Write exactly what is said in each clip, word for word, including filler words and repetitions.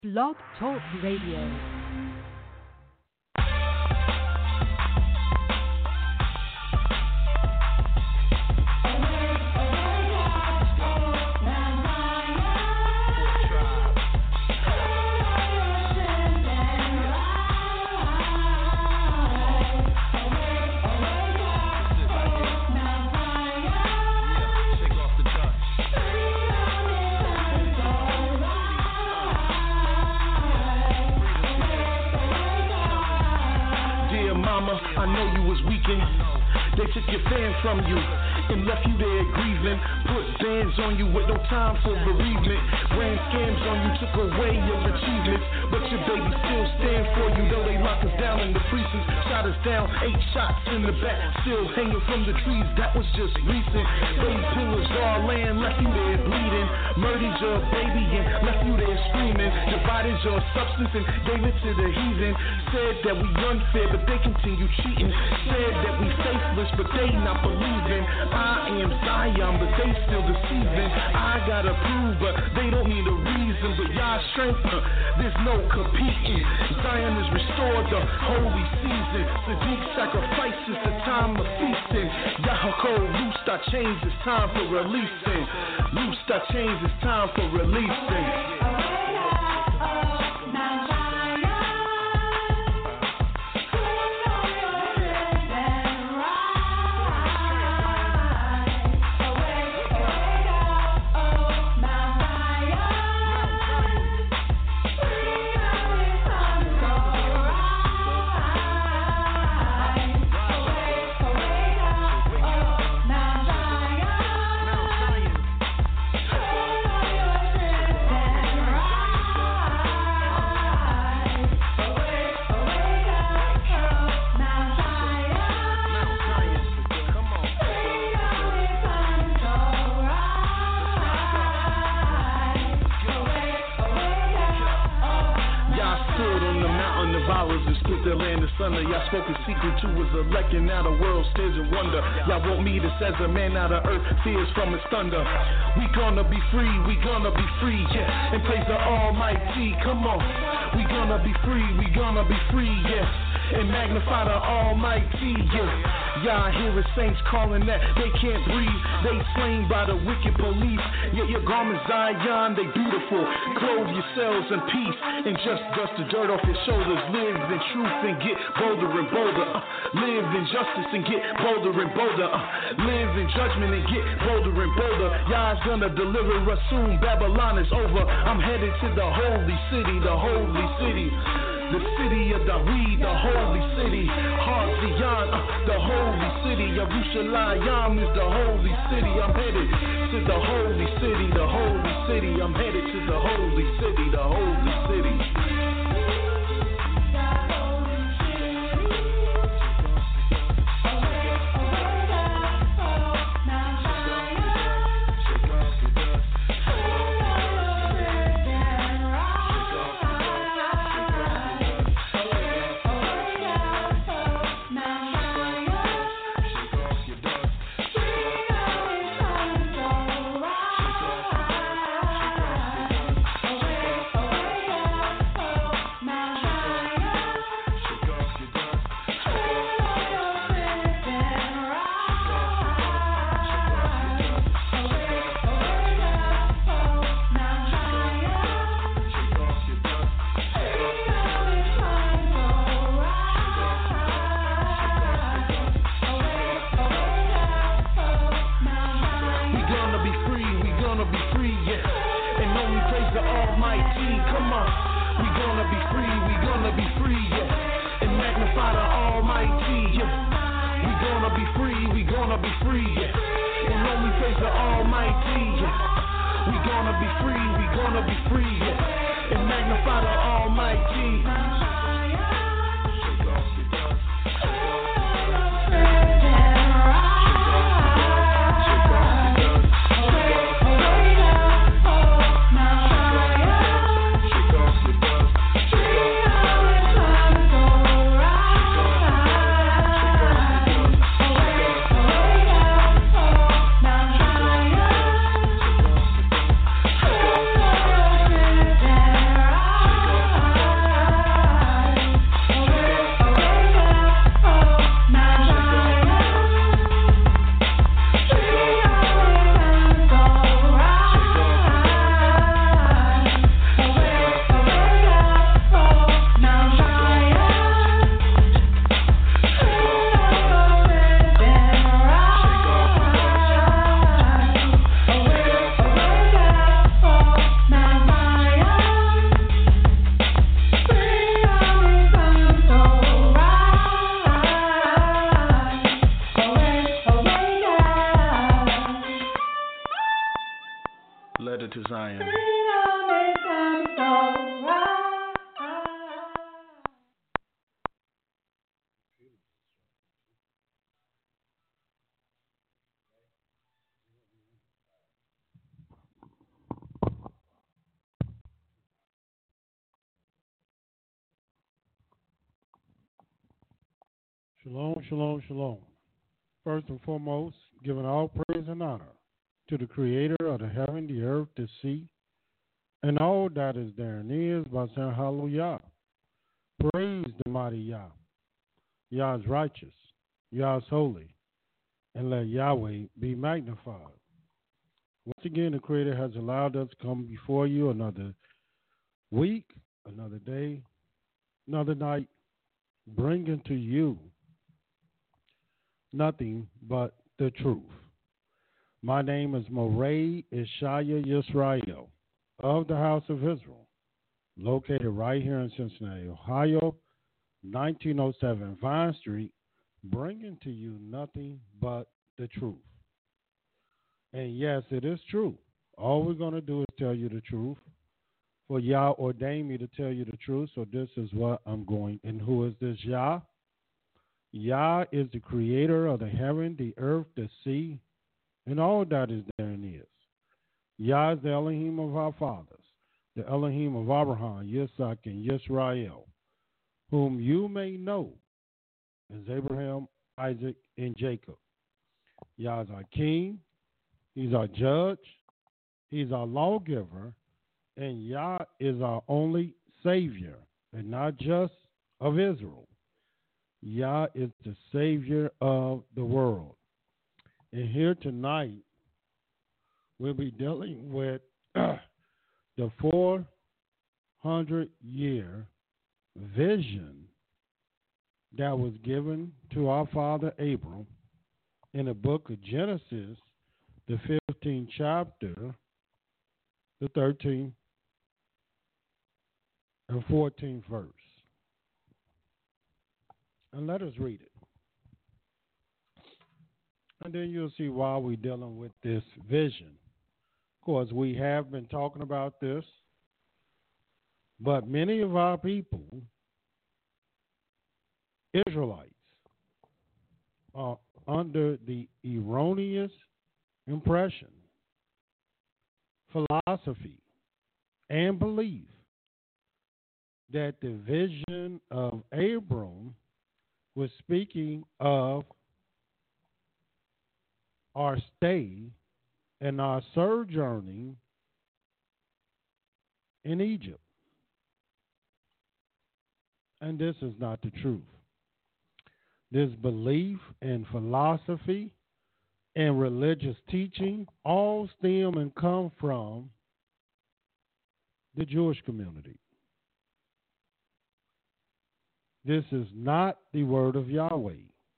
Blog Talk Radio. They took your fan from you and left you there grieving. Put bands on you with no time for bereavement. Ran scams on you, took away your achievements. But your baby still stand for you, though they lock us down in the precincts. Shot us down, eight shots in the back, still hanging from the trees. That was just recent. They pillaged our land, left you there bleeding. Murdered your baby and left you there screaming. Divided your substance and gave it to the heathen. Said that we unfair, but they continue cheating. Said that we faithless, but they not believing. I am Zion, but they still deceiving. I gotta prove, but they don't need a reason. But y'all strength, uh, there's no competing. Zion is restored, the holy season. Sadiq sacrifices, the time of feasting. Yaakov loosed our chains, it's time for releasing. Loosed our chains, it's time for releasing. Y'all spoke a secret to his elect, and now the world stares in wonder. Y'all want me to as a man out of earth, fears from his thunder. We gonna be free, we gonna be free, yeah. And praise the Almighty, come on. We gonna be free, we gonna be free, yeah. And magnify the Almighty, yeah. Y'all hear the saints calling that they can't breathe. They slain by the wicked police. Yet your garments Zion, they beautiful. Clothe yourselves in peace and just dust the dirt off your shoulders. Live in truth and get bolder and bolder. Uh, live in justice and get bolder and bolder. Uh, live in judgment and get bolder and bolder. Y'all's gonna deliver us soon. Babylon is over. I'm headed to the holy city, the holy city. The city of David, the holy city. Har Zion, uh, the holy city. Yerushalayim is the holy city. I'm headed to the holy city, the holy city. I'm headed to the holy city, the holy city. Shalom, shalom, shalom. First and foremost, giving all praise and honor to the creator of the heaven, the earth, the sea, and all that is therein is by saying hallelujah. Praise the mighty Yah. Yah is righteous. Yah is holy. And let Yahweh be magnified. Once again, the creator has allowed us to come before you another week, another day, another night, bringing to you nothing but the truth. My name is Moray Ishaya Yisrael of the House of Israel, located right here in Cincinnati, Ohio, nineteen oh seven Vine Street, bringing to you nothing but the truth. And yes, it is true. All we're going to do is tell you the truth. For Yah ordained me to tell you the truth, so this is what I'm going. And who is this Yah? Yah is the creator of the heaven, the earth, the sea, and all that is therein is. Yah is the Elohim of our fathers, the Elohim of Abraham, Yitzhak, and Yisrael, whom you may know as Abraham, Isaac, and Jacob. Yah is our king, he's our judge, he's our lawgiver, and Yah is our only savior, and not just of Israel. Yah is the savior of the world. And here tonight, we'll be dealing with the four hundred year vision that was given to our father Abram in the book of Genesis, the fifteenth chapter, the thirteenth and fourteenth verse. And let us read it. And then you'll see why we're dealing with this vision. Of course, we have been talking about this, but many of our people, Israelites, are under the erroneous impression, philosophy, and belief that the vision of Abram was speaking of our stay and our sojourning in Egypt. And this is not the truth. This belief and philosophy and religious teaching all stem and come from the Jewish community. This is not the word of Yahweh.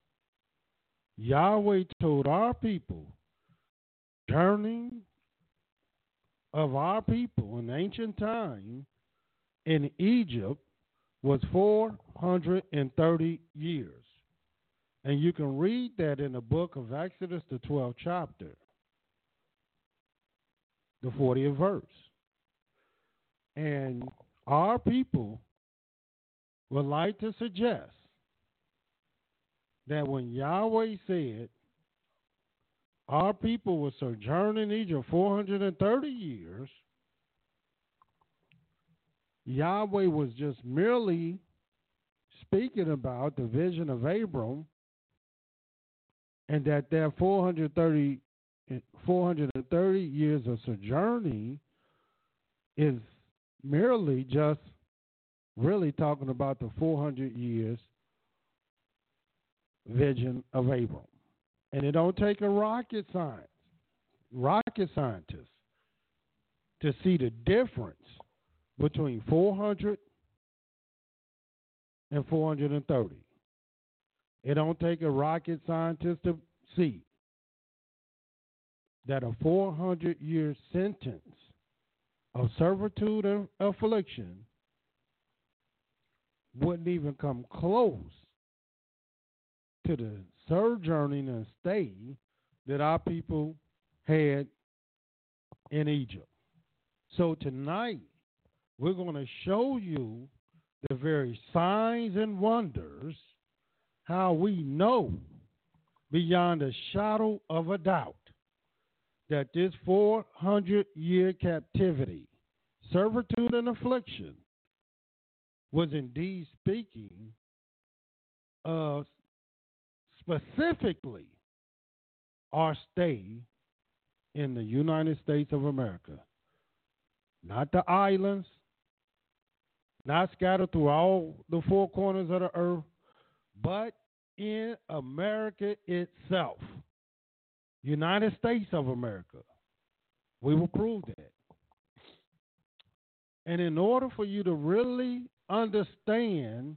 Yahweh told our people, journey of our people in ancient time in Egypt was four hundred thirty years. And you can read that in the book of Exodus, the twelfth chapter, the fortieth verse. And our people would like to suggest that when Yahweh said our people would sojourn in Egypt four hundred thirty years, Yahweh was just merely speaking about the vision of Abram, and that their four hundred thirty, four hundred thirty years of sojourning is merely just really talking about the four hundred years vision of Abram. And it don't take a rocket science, rocket scientist to see the difference between four hundred and four hundred thirty. It don't take a rocket scientist to see that a four hundred year sentence of servitude and affliction wouldn't even come close to the sojourning and stay that our people had in Egypt. So tonight, we're going to show you the very signs and wonders how we know beyond a shadow of a doubt that this four hundred year captivity, servitude, and affliction was indeed speaking of specifically our stay in the United States of America, not the islands, not scattered through all the four corners of the earth, but in America itself, United States of America. We will prove that. And in order for you to really understand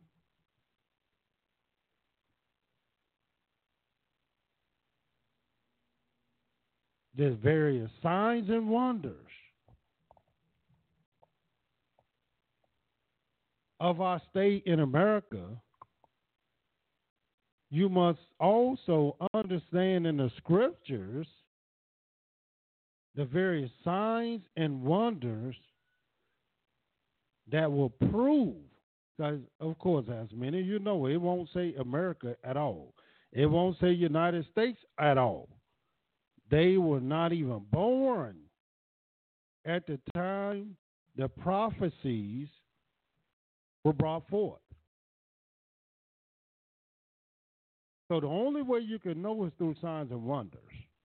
the various signs and wonders of our state in America, you must also understand in the scriptures the various signs and wonders that will prove, because of course, as many of you know, it won't say America at all. It won't say United States at all. They were not even born at the time the prophecies were brought forth. So the only way you can know is through signs and wonders.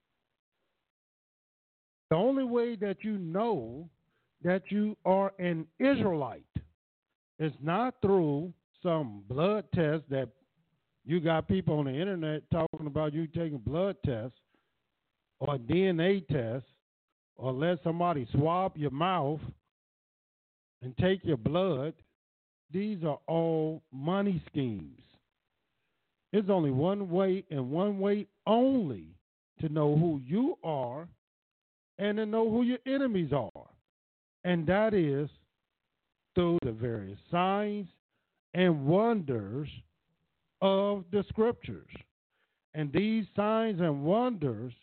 The only way that you know that you are an Israelite is not through some blood test that you got people on the internet talking about you taking blood tests or a D N A test or let somebody swab your mouth and take your blood. These are all money schemes. There's only one way and one way only to know who you are and to know who your enemies are. And that is through the various signs and wonders of the scriptures. And these signs and wonders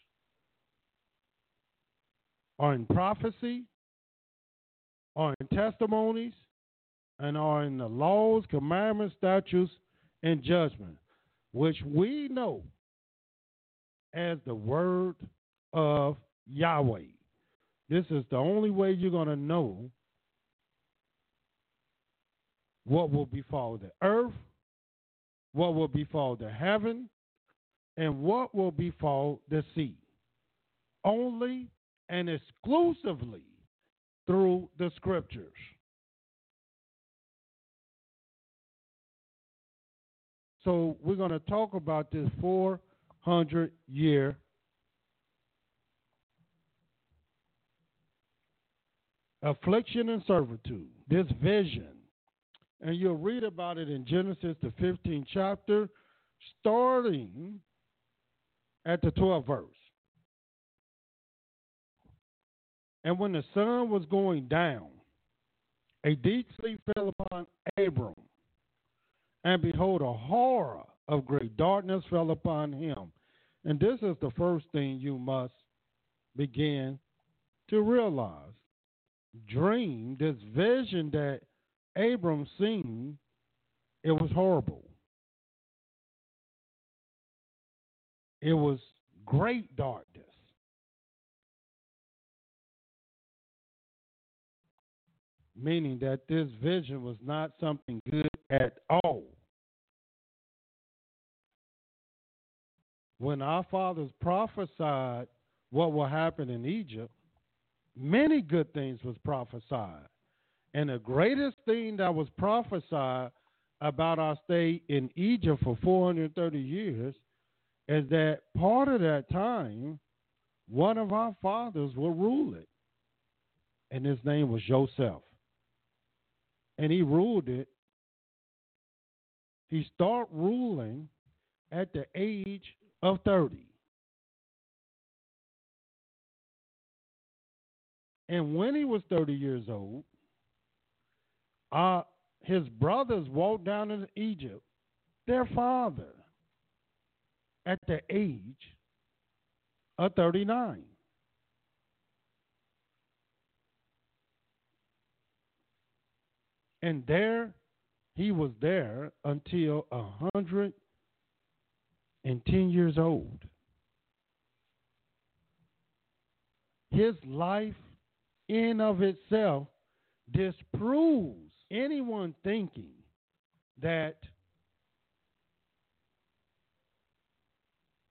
are in prophecy, are in testimonies, and are in the laws, commandments, statutes, and judgment, which we know as the word of Yahweh. This is the only way you're going to know what will befall the earth, what will befall the heaven, and what will befall the sea. Only and exclusively through the scriptures. So we're going to talk about this four hundred year affliction and servitude, this vision. And you'll read about it in Genesis, the fifteenth chapter, starting at the twelfth verse. And when the sun was going down, a deep sleep fell upon Abram. And behold, a horror of great darkness fell upon him. And this is the first thing you must begin to realize. Dream, this vision that Abram seen, it was horrible. It was great darkness. Meaning that this vision was not something good at all. When our fathers prophesied what will happen in Egypt, many good things was prophesied. And the greatest thing that was prophesied about our stay in Egypt for four hundred thirty years is that part of that time, one of our fathers will rule it. And his name was Joseph. And he ruled it. He started ruling at the age of thirty. And when he was thirty years old, uh, his brothers walked down into Egypt, their father, at the age of thirty-nine. And there, he was there until one hundred ten years old. His life in of itself disproves anyone thinking that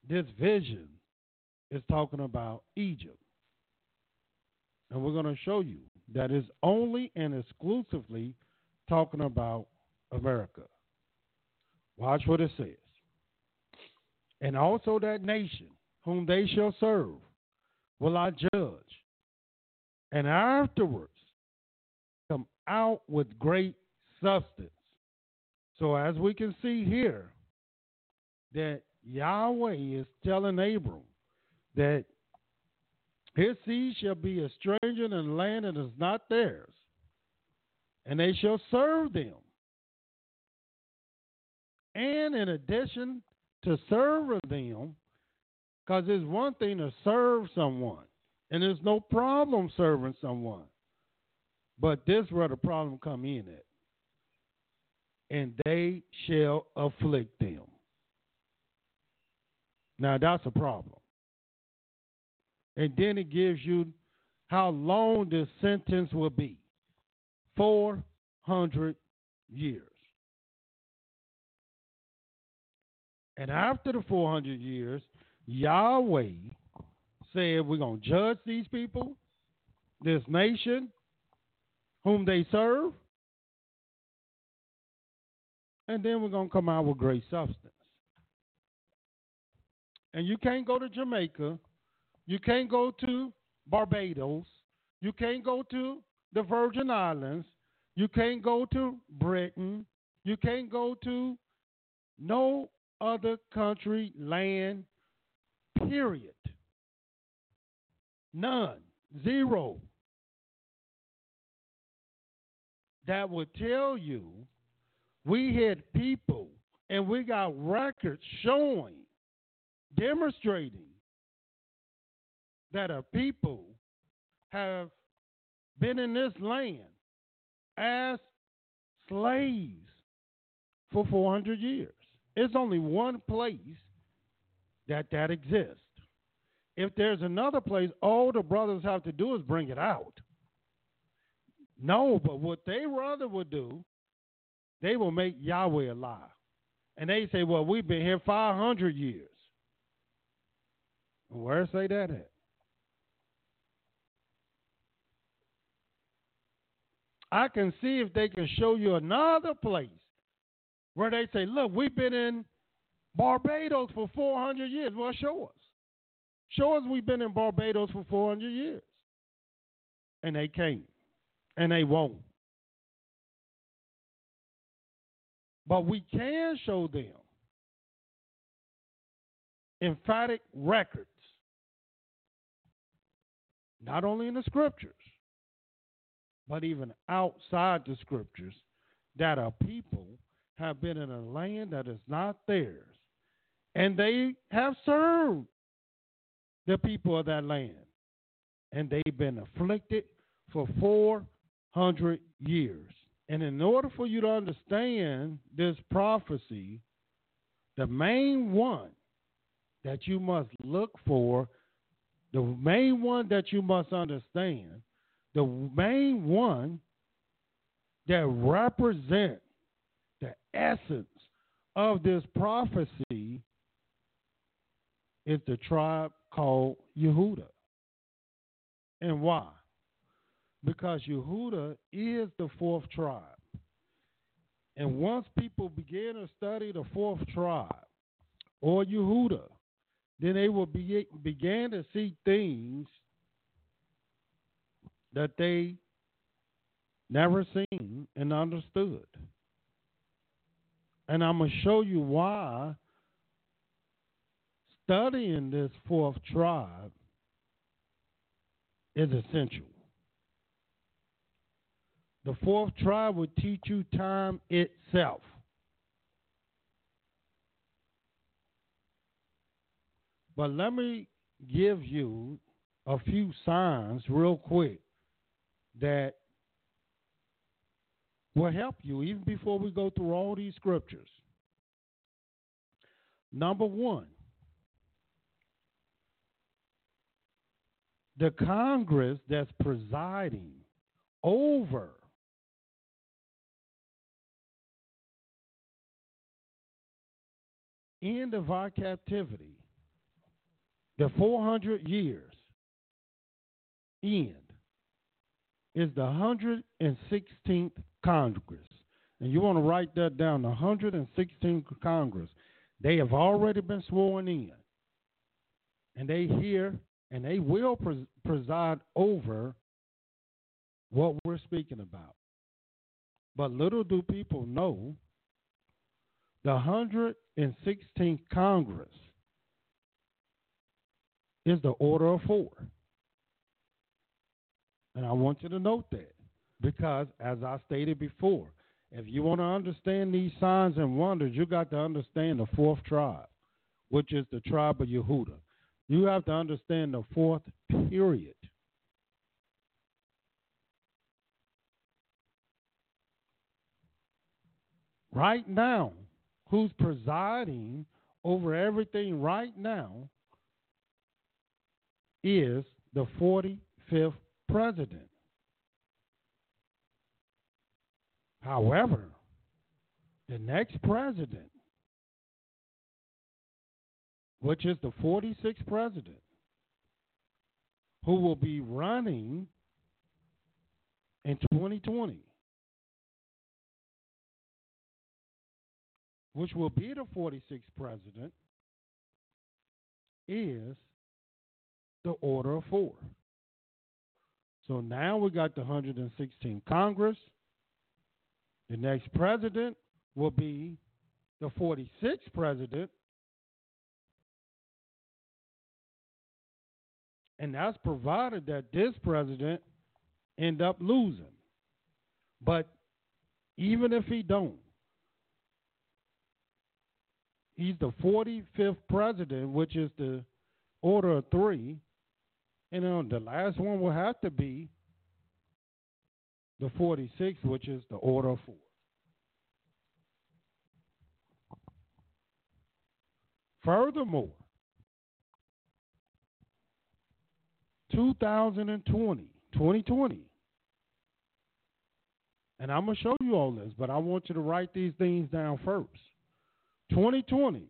this vision is talking about Egypt. And we're going to show you that it's only and exclusively talking about America. Watch what it says. And also that nation whom they shall serve will I judge, and afterwards come out with great substance. So as we can see here, that Yahweh is telling Abram that his seed shall be a stranger in a land that is not theirs, and they shall serve them. And in addition to serve them, because it's one thing to serve someone, and there's no problem serving someone, but this is where the problem come in at. And they shall afflict them. Now that's a problem. And then it gives you how long this sentence will be. four hundred years. And after the four hundred years, Yahweh said we're going to judge these people, this nation, whom they serve, and then we're going to come out with great substance. And you can't go to Jamaica. You can't go to Barbados. You can't go to the Virgin Islands. You can't go to Britain. You can't go to no other country, land, period. None. Zero. That would tell you we had people and we got records showing, demonstrating that our people have been in this land as slaves for four hundred years. It's only one place that that exists. If there's another place, all the brothers have to do is bring it out. No, but what they rather would do, they will make Yahweh a lie. And they say, well, we've been here five hundred years. Where say that at? I can see if they can show you another place where they say, look, we've been in Barbados for four hundred years. Well, show us. Show us we've been in Barbados for four hundred years. And they can't. And they won't. But we can show them emphatic records, not only in the scriptures, but even outside the scriptures, that our people have been in a land that is not theirs, and they have served the people of that land, and they've been afflicted for four hundred years. And in order for you to understand this prophecy, the main one that you must look for, the main one that you must understand, the main one that represents the essence of this prophecy is the tribe called Yehuda. And why? Because Yehuda is the fourth tribe. And once people begin to study the fourth tribe, or Yehuda, then they will be, begin to see things that they never seen and understood. And I'm going to show you why studying this fourth tribe is essential. The fourth tribe will teach you time itself. But let me give you a few signs real quick that will help you even before we go through all these scriptures. Number one, the Congress that's presiding over end of our captivity The four hundred years end is the one hundred sixteenth Congress. And you want to write that down, the one hundred sixteenth Congress. They have already been sworn in. And they hear and they will pres- preside over what we're speaking about. But little do people know the one hundred sixteenth Congress is the order of four. And I want you to note that because, as I stated before, if you want to understand these signs and wonders, you got to understand the fourth tribe, which is the tribe of Yehuda. You have to understand the fourth period. Right now, who's presiding over everything right now is the forty-fifth president. However, the next president, which is the forty-sixth president, who will be running in twenty twenty, which will be the forty-sixth president, is the order of four. So now we got the one hundred sixteenth Congress. The next president will be the forty-sixth president. And that's provided that this president end up losing. But even if he don't, he's the forty-fifth president, which is the order of three. And then the last one will have to be the forty-sixth, which is the order of four. Furthermore, two thousand twenty, twenty twenty, and I'm going to show you all this, but I want you to write these things down first. twenty twenty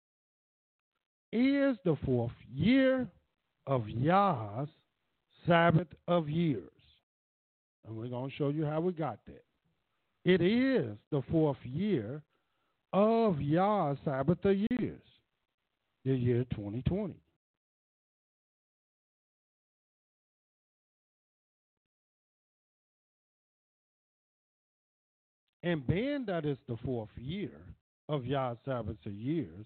is the fourth year of Yah's Sabbath of years. And we're going to show you how we got that. It is the fourth year of Yah's Sabbath of years, the year twenty twenty. And being that it's the fourth year of Yah's Sabbath of years,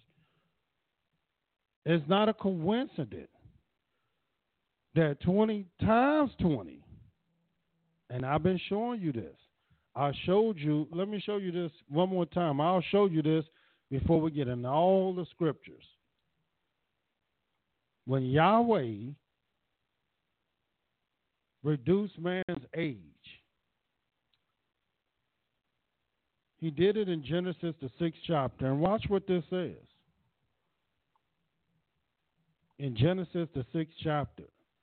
it's not a coincidence that twenty times twenty, and I've been showing you this. I showed you, let me show you this one more time. I'll show you this before we get into all the scriptures. When Yahweh reduced man's age, he did it in Genesis, the sixth chapter. And watch what this says. In Genesis, the sixth chapter,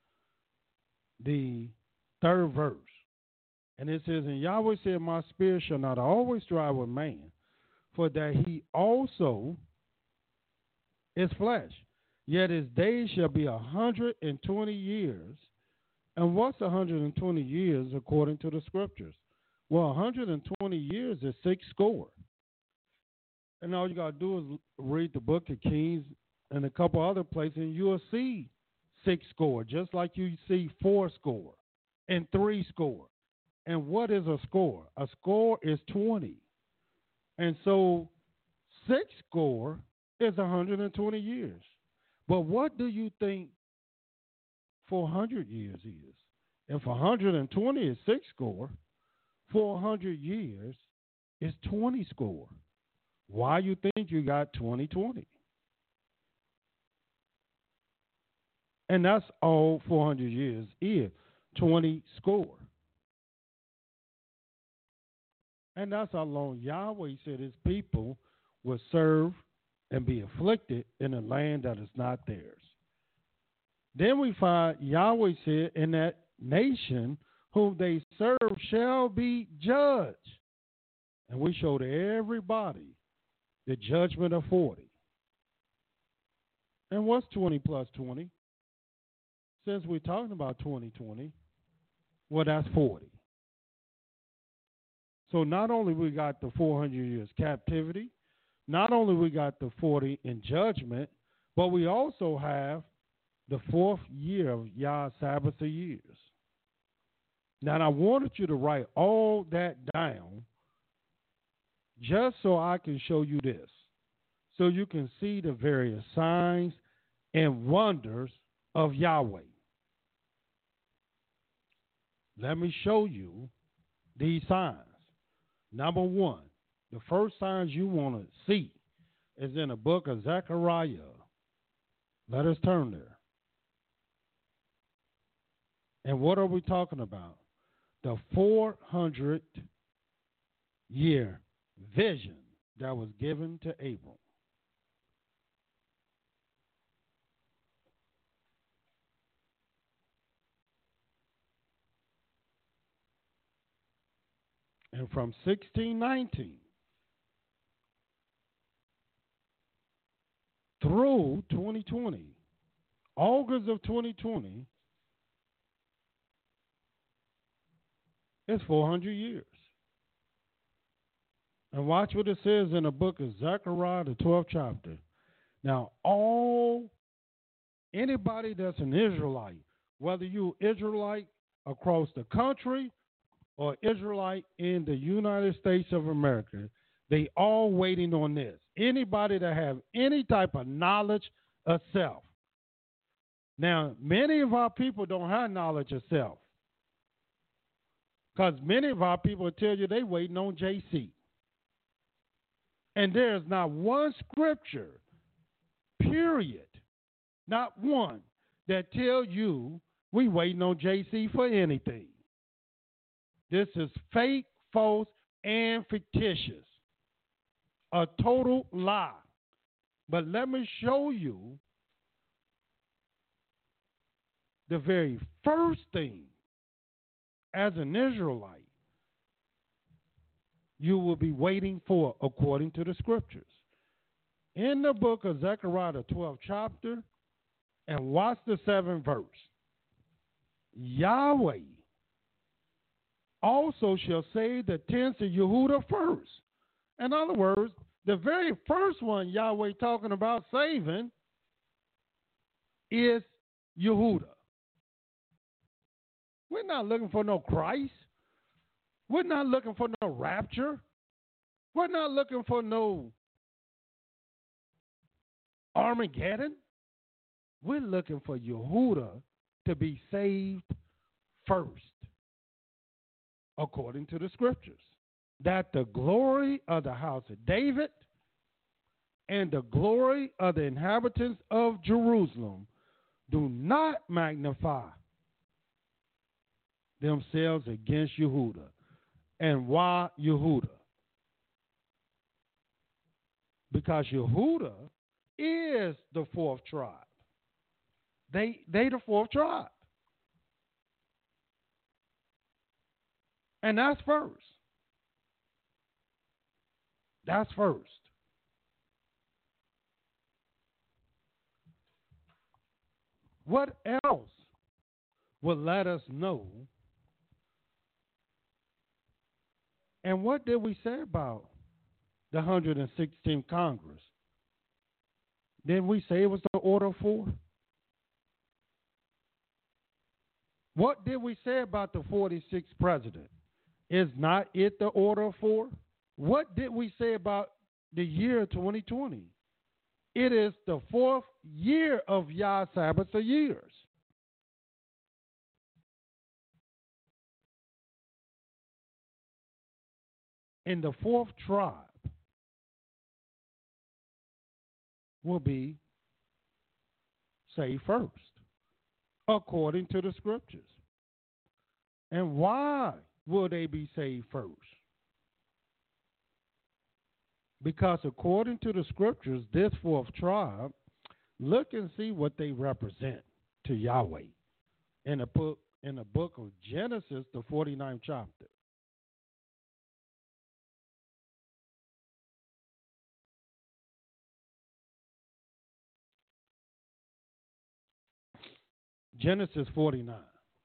the third verse. And it says, and Yahweh said, my spirit shall not always strive with man, for that he also is flesh. Yet his days shall be a hundred and twenty years. And what's a hundred and twenty years according to the scriptures? Well, a hundred and twenty years is six score. And all you got to do is read the book of Kings and a couple other places, and you'll see six score, just like you see four score and three score. And what is a score? A score is twenty. And so six score is one hundred twenty years. But what do you think four hundred years is? If one hundred twenty is six score, four hundred years is twenty score. Why you think you got twenty twenty? And that's all four hundred years is, twenty score. And that's how long Yahweh said his people will serve and be afflicted in a land that is not theirs. Then we find Yahweh said, in that nation whom they serve shall be judged. And we showed everybody the judgment of forty. And what's twenty plus twenty? Since we're talking about twenty twenty, well, that's forty. So not only we got the four hundred years captivity, not only we got the forty in judgment, but we also have the fourth year of Yah Sabbath of years. Now, I wanted you to write all that down just so I can show you this, so you can see the various signs and wonders of Yahweh. Let me show you these signs. Number one, the first signs you want to see is in the book of Zechariah. Let us turn there. And what are we talking about? The four hundred year vision that was given to Abram. And from sixteen nineteen through twenty twenty, August of twenty twenty, it's four hundred years. And watch what it says in the book of Zechariah, the twelfth chapter. Now, all, anybody that's an Israelite, whether you Israelite across the country or Israelite in the United States of America, they all waiting on this. Anybody that have any type of knowledge of self. Now, many of our people don't have knowledge of self. Because many of our people tell you they waiting on J C. And there's not one scripture, period, not one, that tell you we waiting on J C for anything. This is fake, false, and fictitious. A total lie. But let me show you the very first thing as an Israelite you will be waiting for according to the scriptures. In the book of Zechariah, the twelfth chapter, and watch the seventh verse. Yahweh also shall save the tents of Yehudah first. In other words, the very first one Yahweh talking about saving is Yehudah. We're not looking for no Christ. We're not looking for no rapture. We're not looking for no Armageddon. We're looking for Yehudah to be saved first, according to the scriptures. That the glory of the house of David and the glory of the inhabitants of Jerusalem do not magnify themselves against Yehudah. And why Yehudah? Because Yehudah is the fourth tribe. They they the fourth tribe. And that's first. That's first. What else will let us know? And what did we say about the one hundred sixteenth Congress? Didn't we say it was the order of four? What did we say about the forty-sixth president? Is not it the order of four? What did we say about the year twenty twenty? It is the fourth year of Yah Sabbath of years. And the fourth tribe will be saved first, according to the scriptures. And why will they be saved first? Because according to the scriptures, this fourth tribe, look and see what they represent to Yahweh in the book, in the book of Genesis, the forty-ninth chapter. Genesis forty-nine.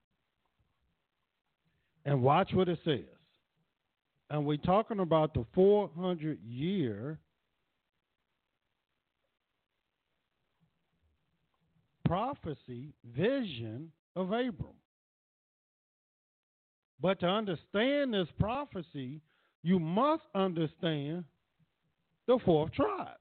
And watch what it says. And we're talking about the four hundred year prophecy, vision of Abram. But to understand this prophecy, you must understand the fourth tribe.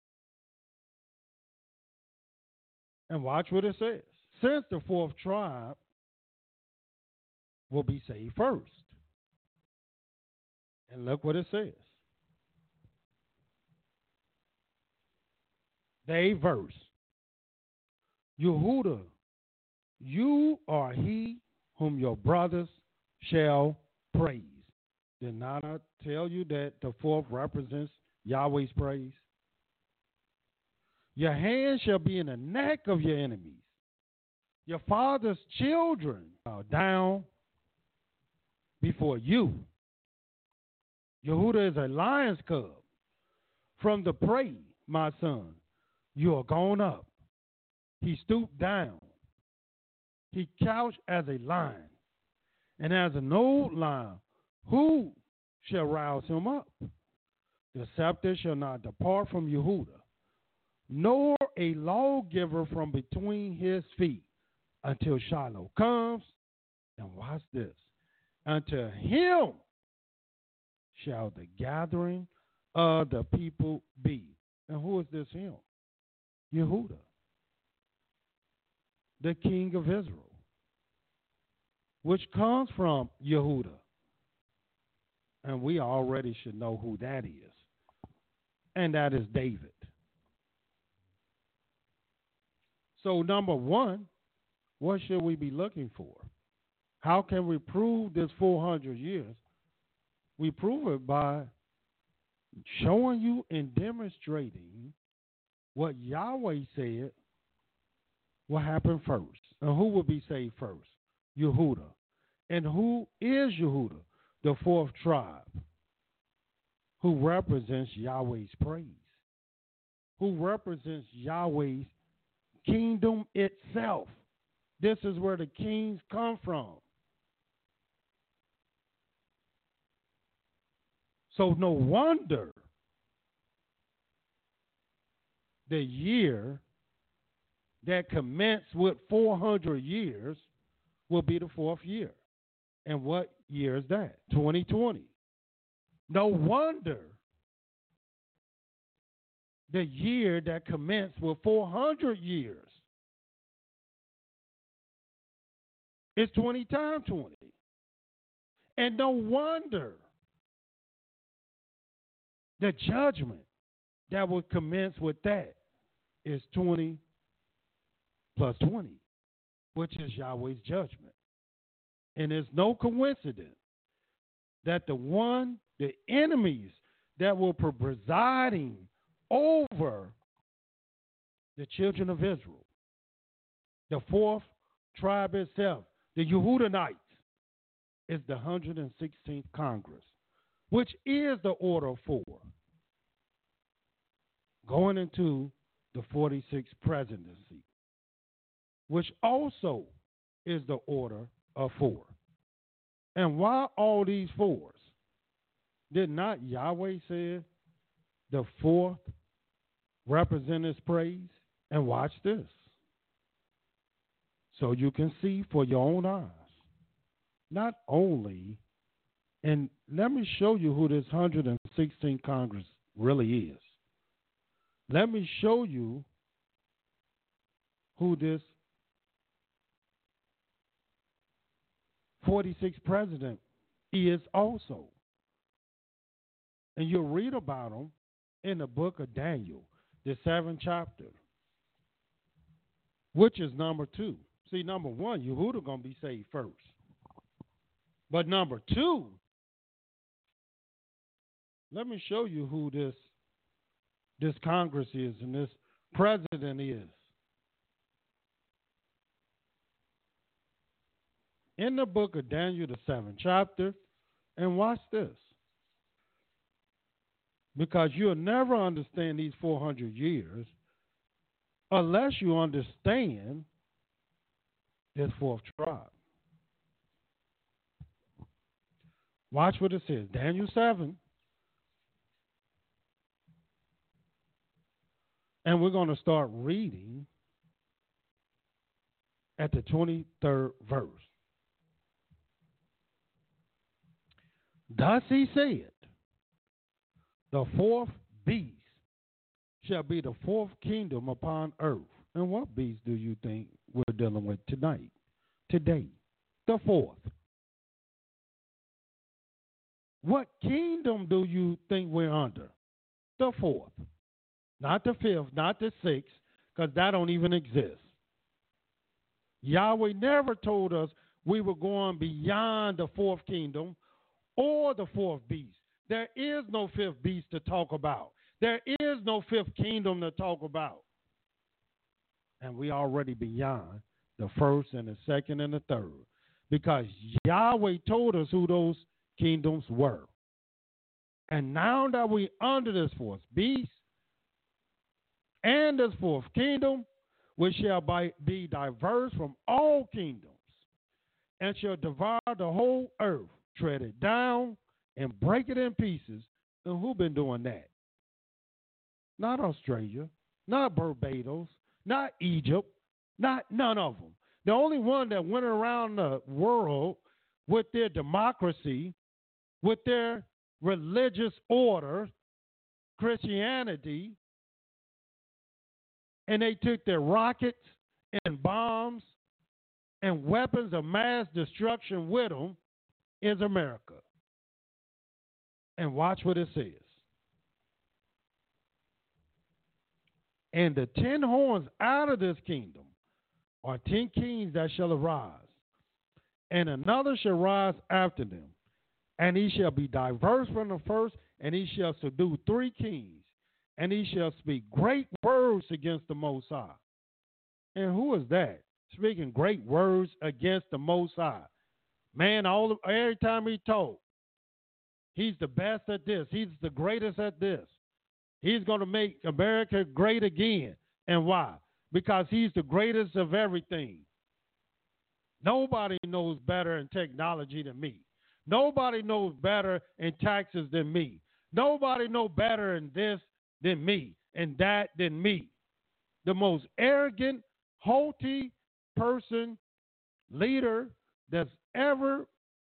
And watch what it says. Since the fourth tribe will be saved first. And look what it says. The verse. Yehuda, you are he whom your brothers shall praise. Did not I tell you that the fourth represents Yahweh's praise? Your hand shall be in the neck of your enemies. Your father's children are down before you. Yehuda is a lion's cub. From the prey, my son, you are gone up. He stooped down. He couched as a lion. And as an old lion, who shall rouse him up? The scepter shall not depart from Yehuda, nor a lawgiver from between his feet, until Shiloh comes. And watch this. Unto him shall the gathering of the people be. And who is this him? Yehuda, the king of Israel, which comes from Yehuda. And we already should know who that is. And that is David. So number one, what should we be looking for? How can we prove this four hundred years? We prove it by showing you and demonstrating what Yahweh said will happen first. And who will be saved first? Yehuda. And who is Yehuda? The fourth tribe, who represents Yahweh's praise, who represents Yahweh's kingdom itself. This is where the kings come from. So no wonder the year that commenced with four hundred years will be the fourth year. And what year is that? twenty twenty. No wonder the year that commenced with four hundred years is twenty times twenty. And no wonder the judgment that will commence with that is twenty plus twenty, which is Yahweh's judgment. And it's no coincidence that the one, the enemies that will be presiding over the children of Israel, the fourth tribe itself, the Yehudanites, is the one hundred sixteenth Congress, which is the order of four, going into the forty-sixth presidency, which also is the order of four. And why all these fours? Did not Yahweh say the fourth represent his praise? And watch this, so you can see for your own eyes. Not only, and let me show you who this one hundred sixteenth Congress really is. Let me show you who this forty-sixth president is also. And you'll read about him in the book of Daniel, the seventh chapter, which is number two. See, number one, Yehuda going to be saved first. But number two, let me show you who this, this Congress is and this president is. In the book of Daniel, the seventh chapter, and watch this. Because you'll never understand these four hundred years unless you understand this fourth tribe. Watch what it says. Daniel seven. And we're going to start reading at the twenty-third verse. Thus he said, the fourth beast shall be the fourth kingdom upon earth. And what beast do you think we're dealing with tonight? Today, the fourth. What kingdom do you think we're under? The fourth. Not the fifth, not the sixth, because that don't even exist. Yahweh never told us we were going beyond the fourth kingdom or the fourth beast. There is no fifth beast to talk about. There is no fifth kingdom to talk about. And we already beyond the first and the second and the third, because Yahweh told us who those kingdoms were. And now that we under this fourth beast and this fourth kingdom, we shall by, be diverse from all kingdoms, and shall devour the whole earth, tread it down, and break it in pieces. And who been doing that? Not Australia, not Barbados, not Egypt, not none of them. The only one that went around the world with their democracy, with their religious order, Christianity, and they took their rockets and bombs and weapons of mass destruction with them, is America. And watch what it says. And the ten horns out of this kingdom are ten kings that shall arise, and another shall rise after them, and he shall be diverse from the first, and he shall subdue three kings, and he shall speak great words against the Most High. And who is that? Speaking great words against the Most High. Man, all every time he talks, he's the best at this. He's the greatest at this. He's going to make America great again. And why? Because he's the greatest of everything. Nobody knows better in technology than me. Nobody knows better in taxes than me. Nobody knows better in this than me, and that than me. The most arrogant, haughty person, leader that's ever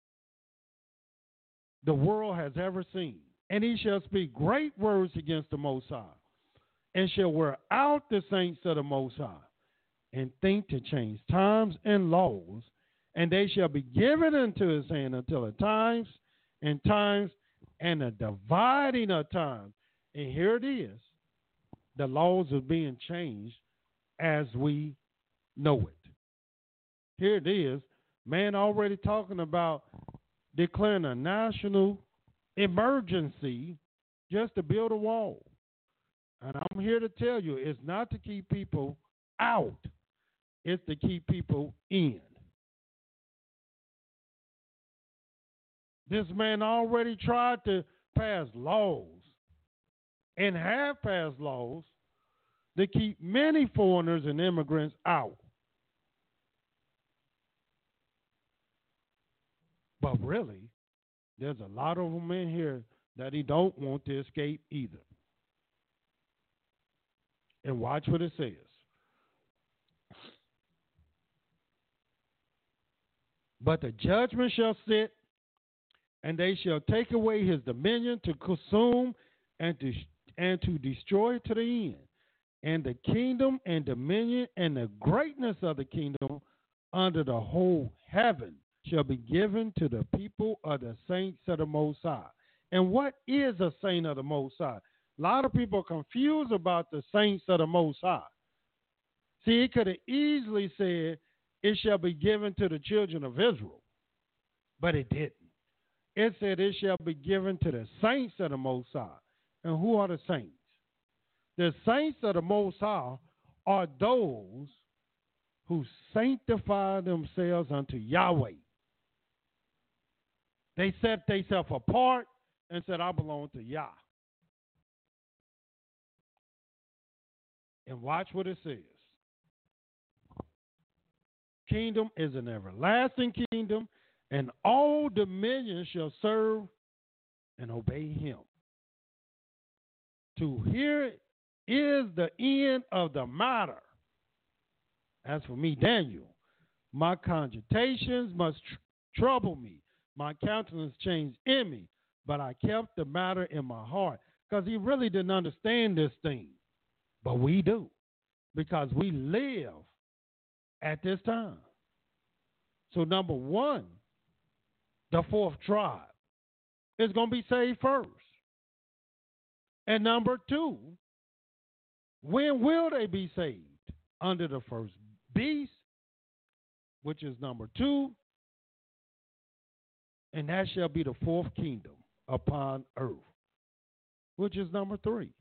the world has ever seen. And he shall speak great words against the Most High, and shall wear out the saints of the Most High, and think to change times and laws, and they shall be given into his hand until the times and times and the dividing of times. And here it is. The laws are being changed as we know it. Here it is. Man already talking about declaring a national emergency just to build a wall. And I'm here to tell you, it's not to keep people out. It's to keep people in. This man already tried to pass laws and have passed laws to keep many foreigners and immigrants out. But really, there's a lot of them in here that he don't want to escape either. And watch what it says. But the judgment shall sit, and they shall take away his dominion to consume and to, and to destroy to the end. And the kingdom and dominion and the greatness of the kingdom under the whole heaven shall be given to the people of the saints of the Most High. And what is a saint of the Most High? A lot of people are confused about the saints of the Most High. See, it could have easily said it shall be given to the children of Israel, but it didn't. It said it shall be given to the saints of the Most High. And who are the saints? The saints of the Most High are those who sanctify themselves unto Yahweh. They set themselves apart and said, I belong to Yah. And watch what it says. kingdom is an everlasting kingdom, and all dominions shall serve and obey him. To hear is the end of the matter. As for me, Daniel, my cogitations must tr- trouble me. My countenance changed in me, but I kept the matter in my heart, because he really didn't understand this thing. But we do, because we live at this time. So number one, the fourth tribe is going to be saved first. And number two, when will they be saved? Under the first beast, which is number two, and that shall be the fourth kingdom upon earth, which is number three.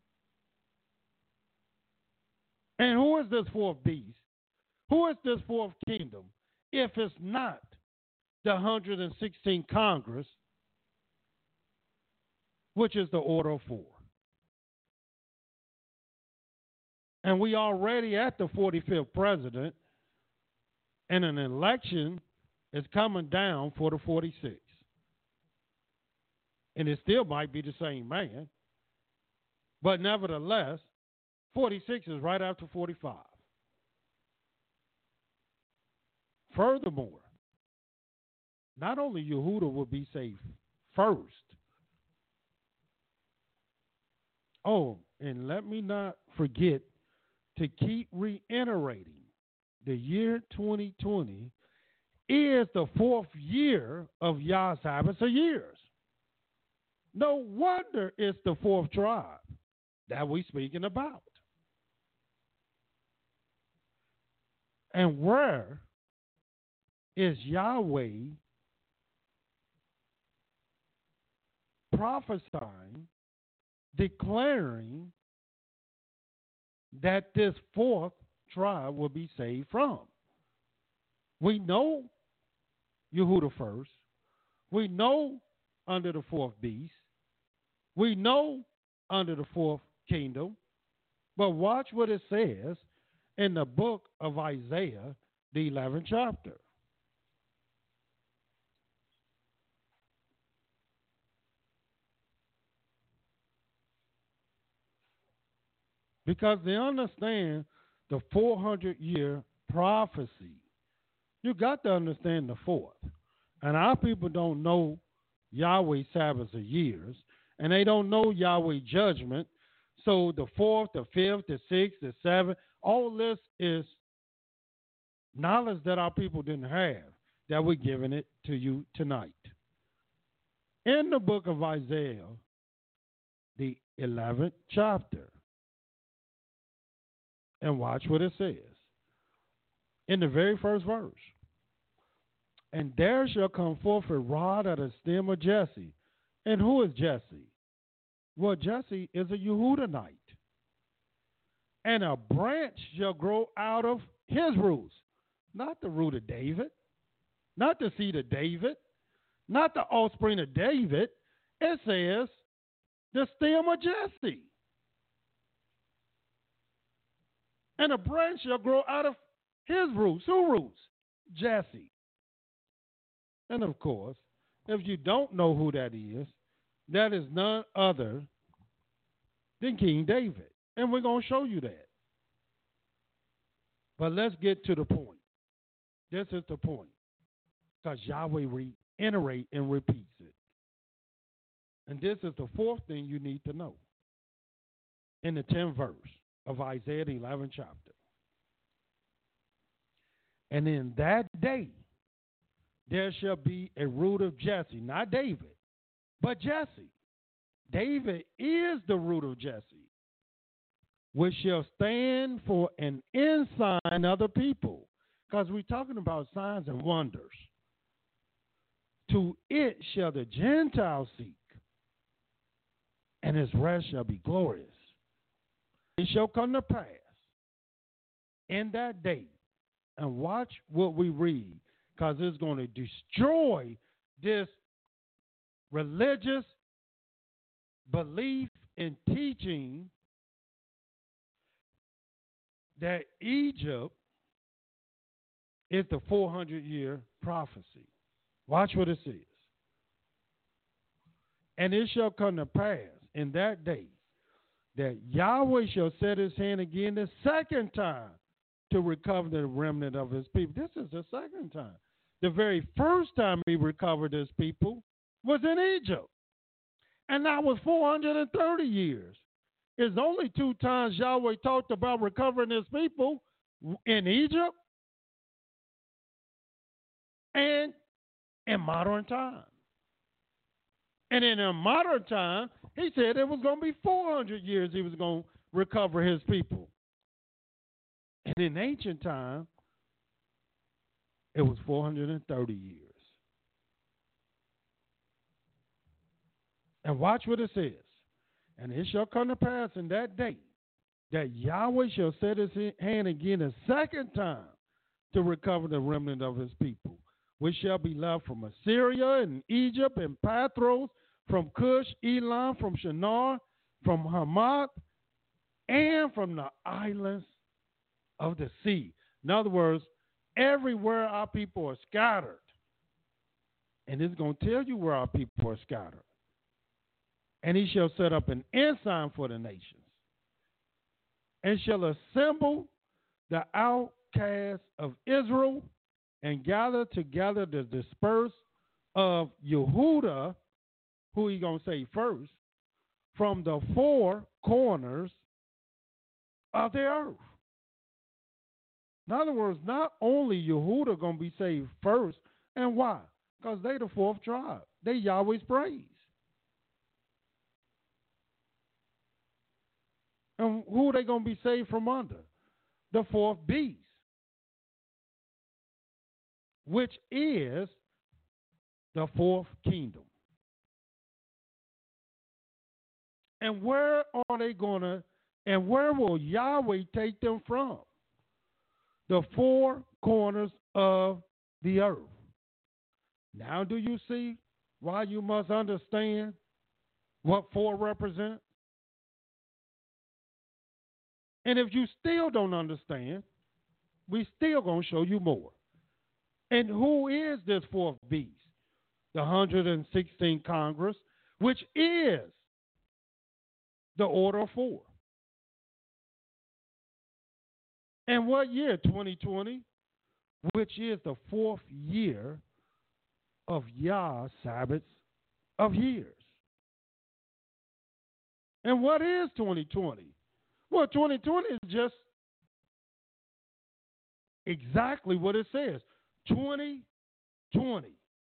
And who is this fourth beast? Who is this fourth kingdom if it's not the one hundred sixteenth Congress, which is the Order of Four? And we already at the forty-fifth president, and an election is coming down for the forty-sixth. And it still might be the same man. But nevertheless, forty-six is right after forty-five. Furthermore, not only Yehuda will be saved first. Oh, and let me not forget to keep reiterating, the year twenty twenty is the fourth year of Yah Sabbath of years. No wonder it's the fourth tribe that we're speaking about. And where is Yahweh prophesying, declaring that this fourth tribe will be saved from? We know Yehuda first. We know under the fourth beast. We know under the fourth kingdom. But watch what it says in the book of Isaiah, the eleventh chapter. Because they understand the four hundred year prophecy. You got to understand the fourth. And our people don't know Yahweh Sabbath of years, and they don't know Yahweh judgment. So the fourth, the fifth, the sixth, the seventh, all this is knowledge that our people didn't have, that we're giving it to you tonight. In the book of Isaiah, the eleventh chapter, and watch what it says. In the very first verse. And there shall come forth a rod out of the stem of Jesse. And who is Jesse? Well, Jesse is a Yehudahite. And a branch shall grow out of his roots. Not the root of David. Not the seed of David. Not the offspring of David. It says the stem of Jesse. And a branch shall grow out of his roots. Who roots? Jesse. And of course, if you don't know who that is, that is none other than King David. And we're going to show you that. But let's get to the point. This is the point. Because Yahweh reiterates and repeats it. And this is the fourth thing you need to know. In the tenth verse of Isaiah, the eleventh chapter. And in that day, there shall be a root of Jesse, not David, but Jesse. David is the root of Jesse, which shall stand for an ensign of the people. Because we're talking about signs and wonders. To it shall the Gentiles seek, and his rest shall be glorious. It shall come to pass in that day, and watch what we read, because it's going to destroy this religious belief and teaching that Egypt is the four hundred year prophecy. Watch what it says. And it shall come to pass in that day that Yahweh shall set his hand again the second time to recover the remnant of his people. This is the second time. The very first time he recovered his people was in Egypt. And that was four hundred thirty years. It's only two times Yahweh talked about recovering his people in Egypt and in modern time. And in a modern time, he said it was going to be four hundred years he was going to recover his people. And in ancient time, it was four hundred thirty years. And watch what it says. And it shall come to pass in that day that Yahweh shall set his hand again a second time to recover the remnant of his people, which shall be left from Assyria and Egypt and Pathros, from Cush, Elam, from Shinar, from Hamath, and from the islands of the sea. In other words, everywhere our people are scattered. And it's going to tell you where our people are scattered. And he shall set up an ensign for the nations, and shall assemble the outcasts of Israel, and gather together the dispersed of Yehudah, who he going to say first, from the four corners of the earth. In other words, not only Yehudah going to be saved first, and why? Because they the fourth tribe. They Yahweh's praise. And who are they going to be saved from under? The fourth beast, which is the fourth kingdom. And where are they going to, and where will Yahweh take them from? The four corners of the earth. Now do you see why you must understand what four represents? And if you still don't understand, we still going to show you more. And who is this fourth beast? The one hundred sixteenth Congress, which is the Order of Four. And what year? twenty twenty, which is the fourth year of Yah Sabbaths of years. And what is twenty twenty? Well, twenty twenty is just exactly what it says. twenty twenty.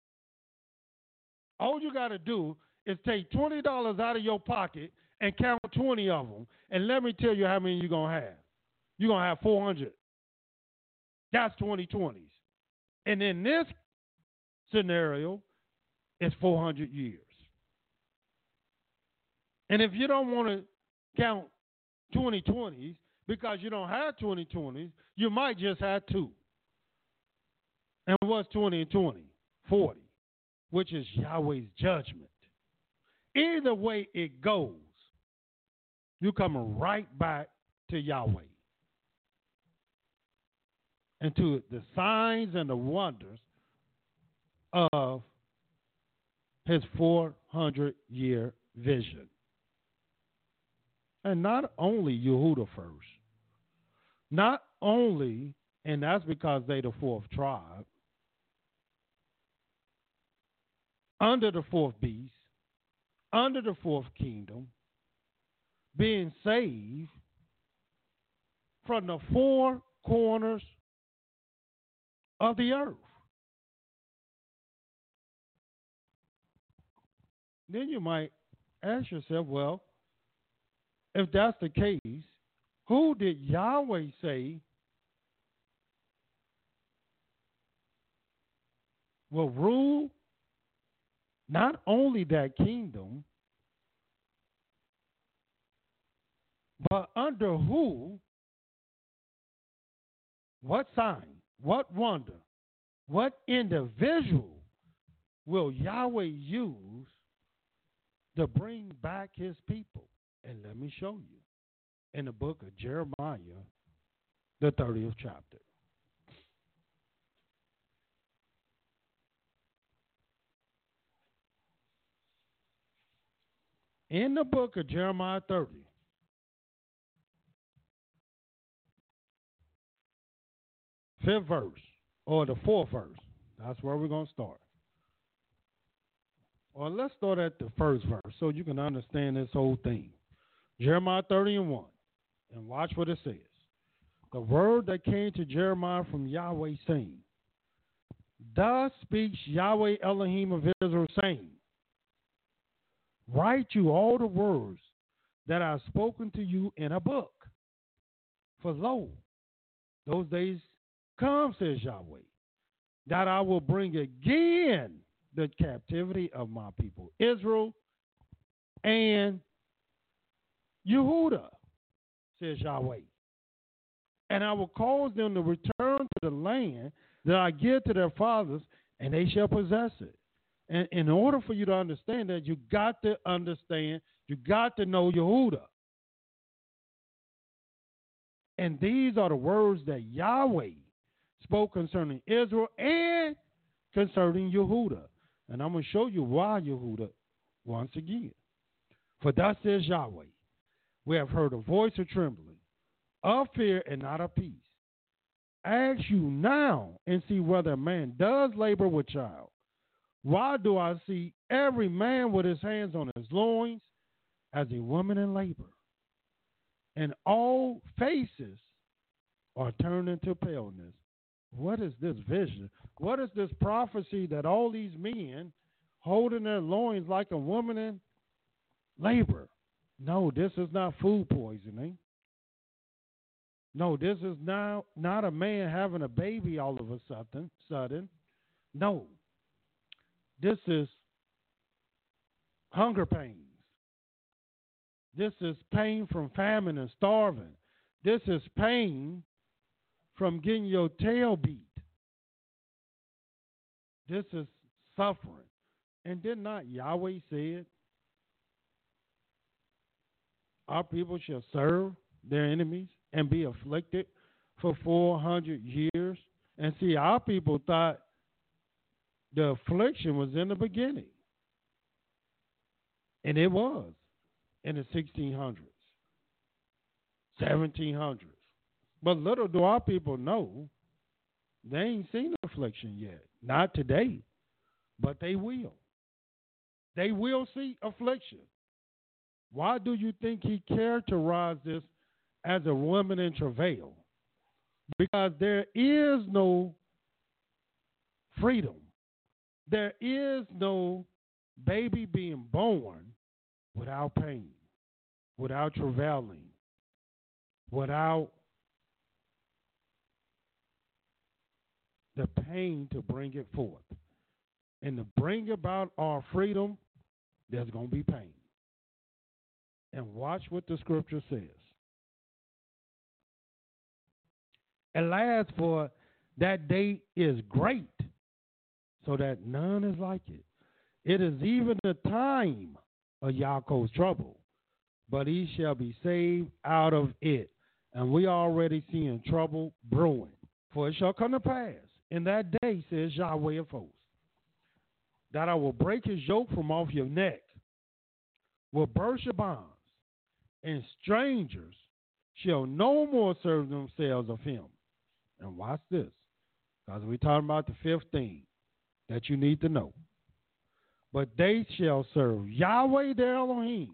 All you got to do is take twenty dollars out of your pocket and count twenty of them. And let me tell you how many you're going to have. You're going to have four hundred. That's twenty twenties. And in this scenario, it's four hundred years. And if you don't want to count twenty twenties because you don't have twenty twenties, you might just have two. And what's twenty and twenty? forty, which is Yahweh's judgment. Either way it goes, you're coming right back to Yahweh and to the signs and the wonders of his four hundred year vision. And not only Yehudah first, not only, and that's because they the fourth tribe, under the fourth beast, under the fourth kingdom, being saved from the four corners of the earth. Then you might ask yourself, well, if that's the case, who did Yahweh say will rule not only that kingdom, but under who, what sign, what wonder, what individual will Yahweh use to bring back his people? And let me show you in the book of Jeremiah, the thirtieth chapter. In the book of Jeremiah thirty, fifth verse, or the fourth verse. That's where we're going to start. Well, let's start at the first verse so you can understand this whole thing. Jeremiah thirty and one. And watch what it says. The word that came to Jeremiah from Yahweh, saying, Thus speaks Yahweh Elohim of Israel, saying, Write you all the words that I have spoken to you in a book. For lo, those days come, says Yahweh, that I will bring again the captivity of my people, Israel and Yehuda, says Yahweh. And I will cause them to return to the land that I give to their fathers, and they shall possess it. And in order for you to understand that, you got to understand, you got to know Yehuda. And these are the words that Yahweh spoke concerning Israel and concerning Yehuda. And I'm going to show you why Yehuda once again. For thus says Yahweh, we have heard a voice of trembling, of fear and not of peace. Ask you now and see whether a man does labor with child. Why do I see every man with his hands on his loins as a woman in labor? And all faces are turned into paleness. What is this vision? What is this prophecy that all these men holding their loins like a woman in labor? No, this is not food poisoning. No, this is now not a man having a baby all of a sudden. sudden. No, this is hunger pains. This is pain from famine and starving. This is pain from getting your tail beat. This is suffering. And did not Yahweh say it? Our people shall serve their enemies and be afflicted for four hundred years. And see, our people thought the affliction was in the beginning. And it was in the sixteen hundreds, seventeen hundreds. But little do our people know, they ain't seen the affliction yet. Not today, but they will. They will see affliction. Why do you think he characterized this as a woman in travail? Because there is no freedom. There is no baby being born without pain, without travailing, without the pain to bring it forth. And to bring about our freedom, there's going to be pain. And watch what the scripture says. Alas, for that day is great, so that none is like it. It is even the time of Yaakov's trouble, but he shall be saved out of it. And we are already seeing trouble brewing. For it shall come to pass in that day, says Yahweh of hosts, that I will break his yoke from off your neck, will burst your bonds, and strangers shall no more serve themselves of him. And watch this, because we're talking about the fifth thing that you need to know. But they shall serve Yahweh their Elohim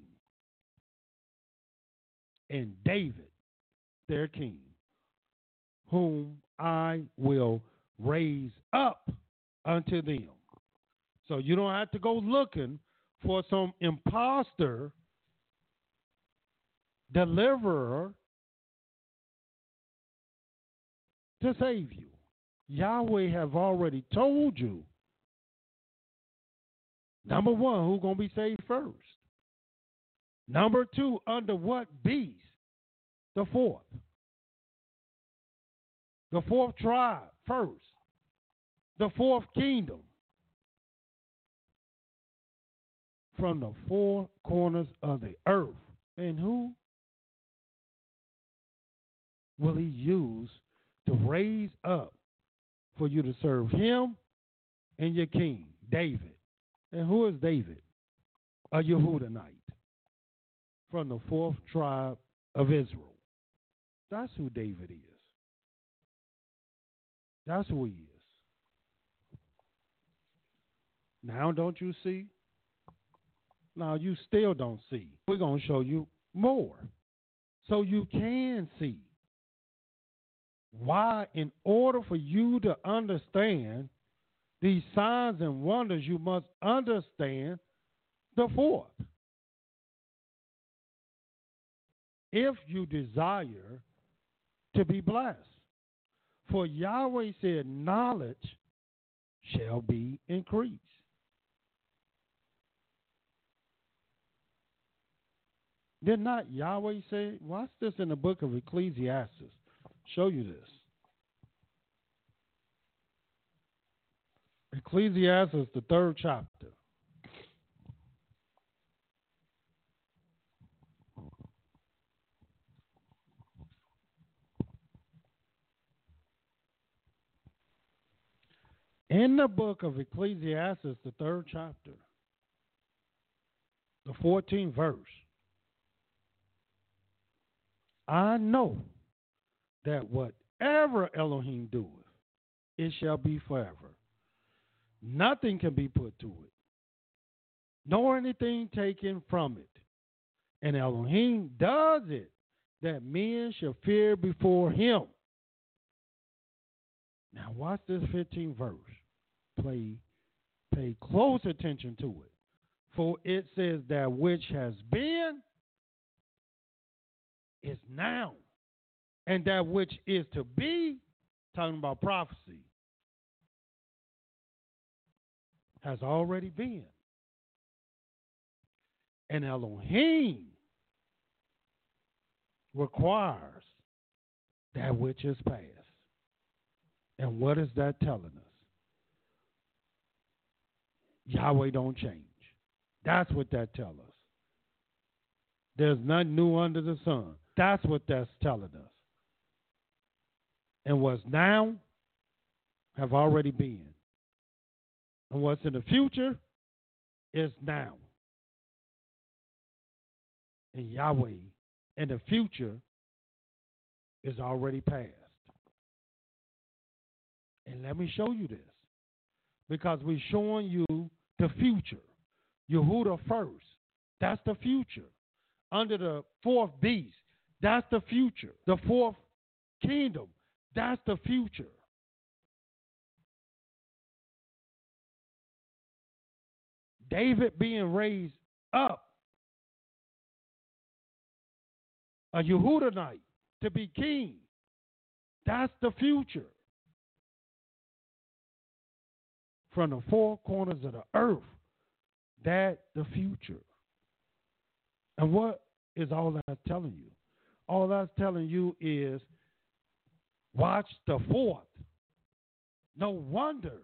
and David their king, whom I will raise up unto them. So you don't have to go looking for some imposter deliverer to save you. Yahweh have already told you, number one, who's going to be saved first. Number two, under what beast? The fourth. The fourth tribe first. The fourth kingdom. From the four corners of the earth. And who will he use to raise up for you to serve him and your king, David? And who is David? A Yehudanite. from the fourth tribe of Israel. That's who David is. That's who he is. Now don't you see? Now you still don't see. We're going to show you more so you can see why, in order for you to understand these signs and wonders, you must understand the fourth. If you desire to be blessed. For Yahweh said, knowledge shall be increased. Did not Yahweh say, watch this in the book of Ecclesiastes. Show you this. Ecclesiastes, the third chapter. In the book of Ecclesiastes, the third chapter, the fourteenth verse, I know that whatever Elohim doeth, it shall be forever. Nothing can be put to it, nor anything taken from it. And Elohim does it, that men shall fear before him. Now watch this fifteenth verse. Play, pay close attention to it. For it says that which has been is now. And that which is to be, talking about prophecy, has already been. And Elohim requires that which is past. And what is that telling us? Yahweh don't change. That's what that tells us. There's nothing new under the sun. That's what that's telling us. And what's now have already been. And what's in the future is now. And Yahweh in the future is already past. And let me show you this. Because we're showing you the future. Yehuda first. That's the future. Under the fourth beast. That's the future. The fourth kingdom. That's the future. David being raised up. A Yehudahite to be king. That's the future. From the four corners of the earth, that's the future. And what is all that's telling you? All that's telling you is watch the fourth. No wonder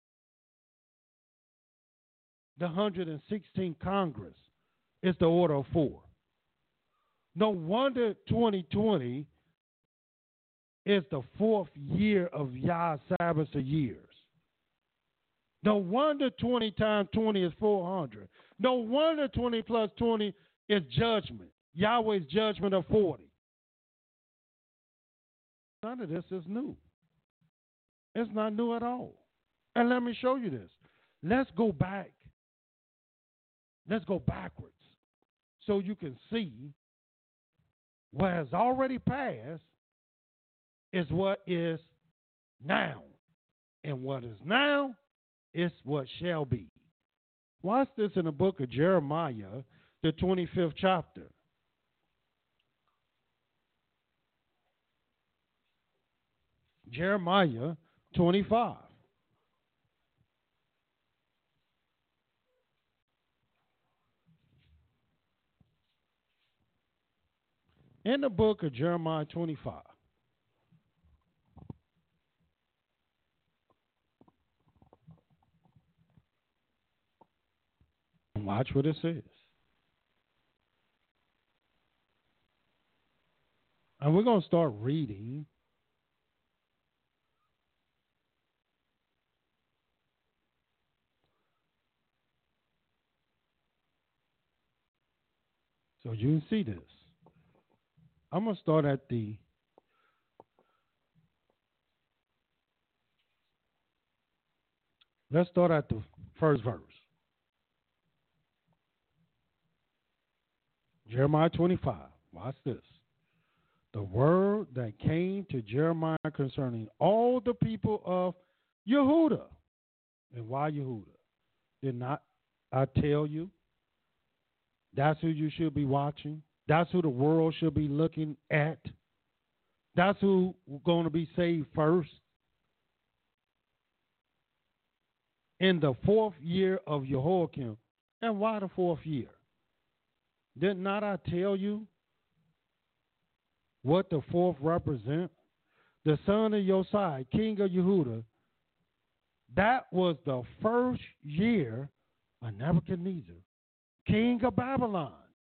the one hundred sixteenth Congress is the order of four. No wonder twenty twenty is the fourth year of Yah Sabbath of years. No wonder twenty times twenty is four hundred. No wonder twenty plus twenty is judgment. Yahweh's judgment of forty. None of this is new. It's not new at all. And let me show you this. Let's go back. Let's go backwards so you can see what has already passed is what is now. And what is now is what shall be. Watch this in the book of Jeremiah, the twenty-fifth chapter. Jeremiah twenty-five. In the book of Jeremiah twenty-five. Watch what it says. And we're going to start reading So you can see this. I'm going to start at the let's start at the first verse. Jeremiah twenty-five. Watch this. The word that came to Jeremiah concerning all the people of Yehuda. And why Yehuda? Did not I tell you? That's who you should be watching. That's who the world should be looking at. That's who's going to be saved first. In the fourth year of Jehoiakim. And why the fourth year? Did not I tell you what the fourth represents? The son of Josiah, king of Yehuda. That was the first year of Nebuchadnezzar, king of Babylon,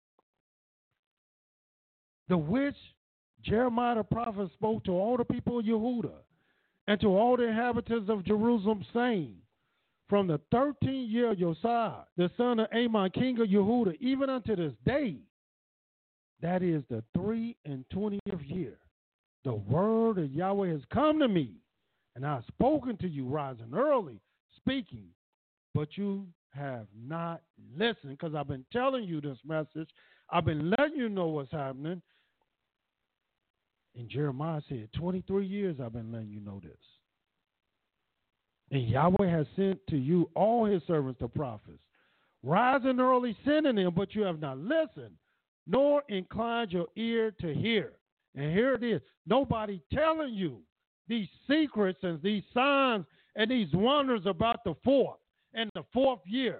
the which Jeremiah the prophet spoke to all the people of Yehuda and to all the inhabitants of Jerusalem, saying, from the thirteenth year of Josiah, the son of Amon, king of Yehuda, even unto this day, that is the three and twentieth year, the word of Yahweh has come to me, and I have spoken to you rising early, speaking, but you have not listened, because I've been telling you this message. I've been letting you know what's happening. And Jeremiah said, twenty-three years I've been letting you know this. And Yahweh has sent to you all his servants, the prophets, rising early, sending them, but you have not listened, nor inclined your ear to hear. And here it is. Nobody telling you these secrets and these signs and these wonders about the fourth and the fourth year.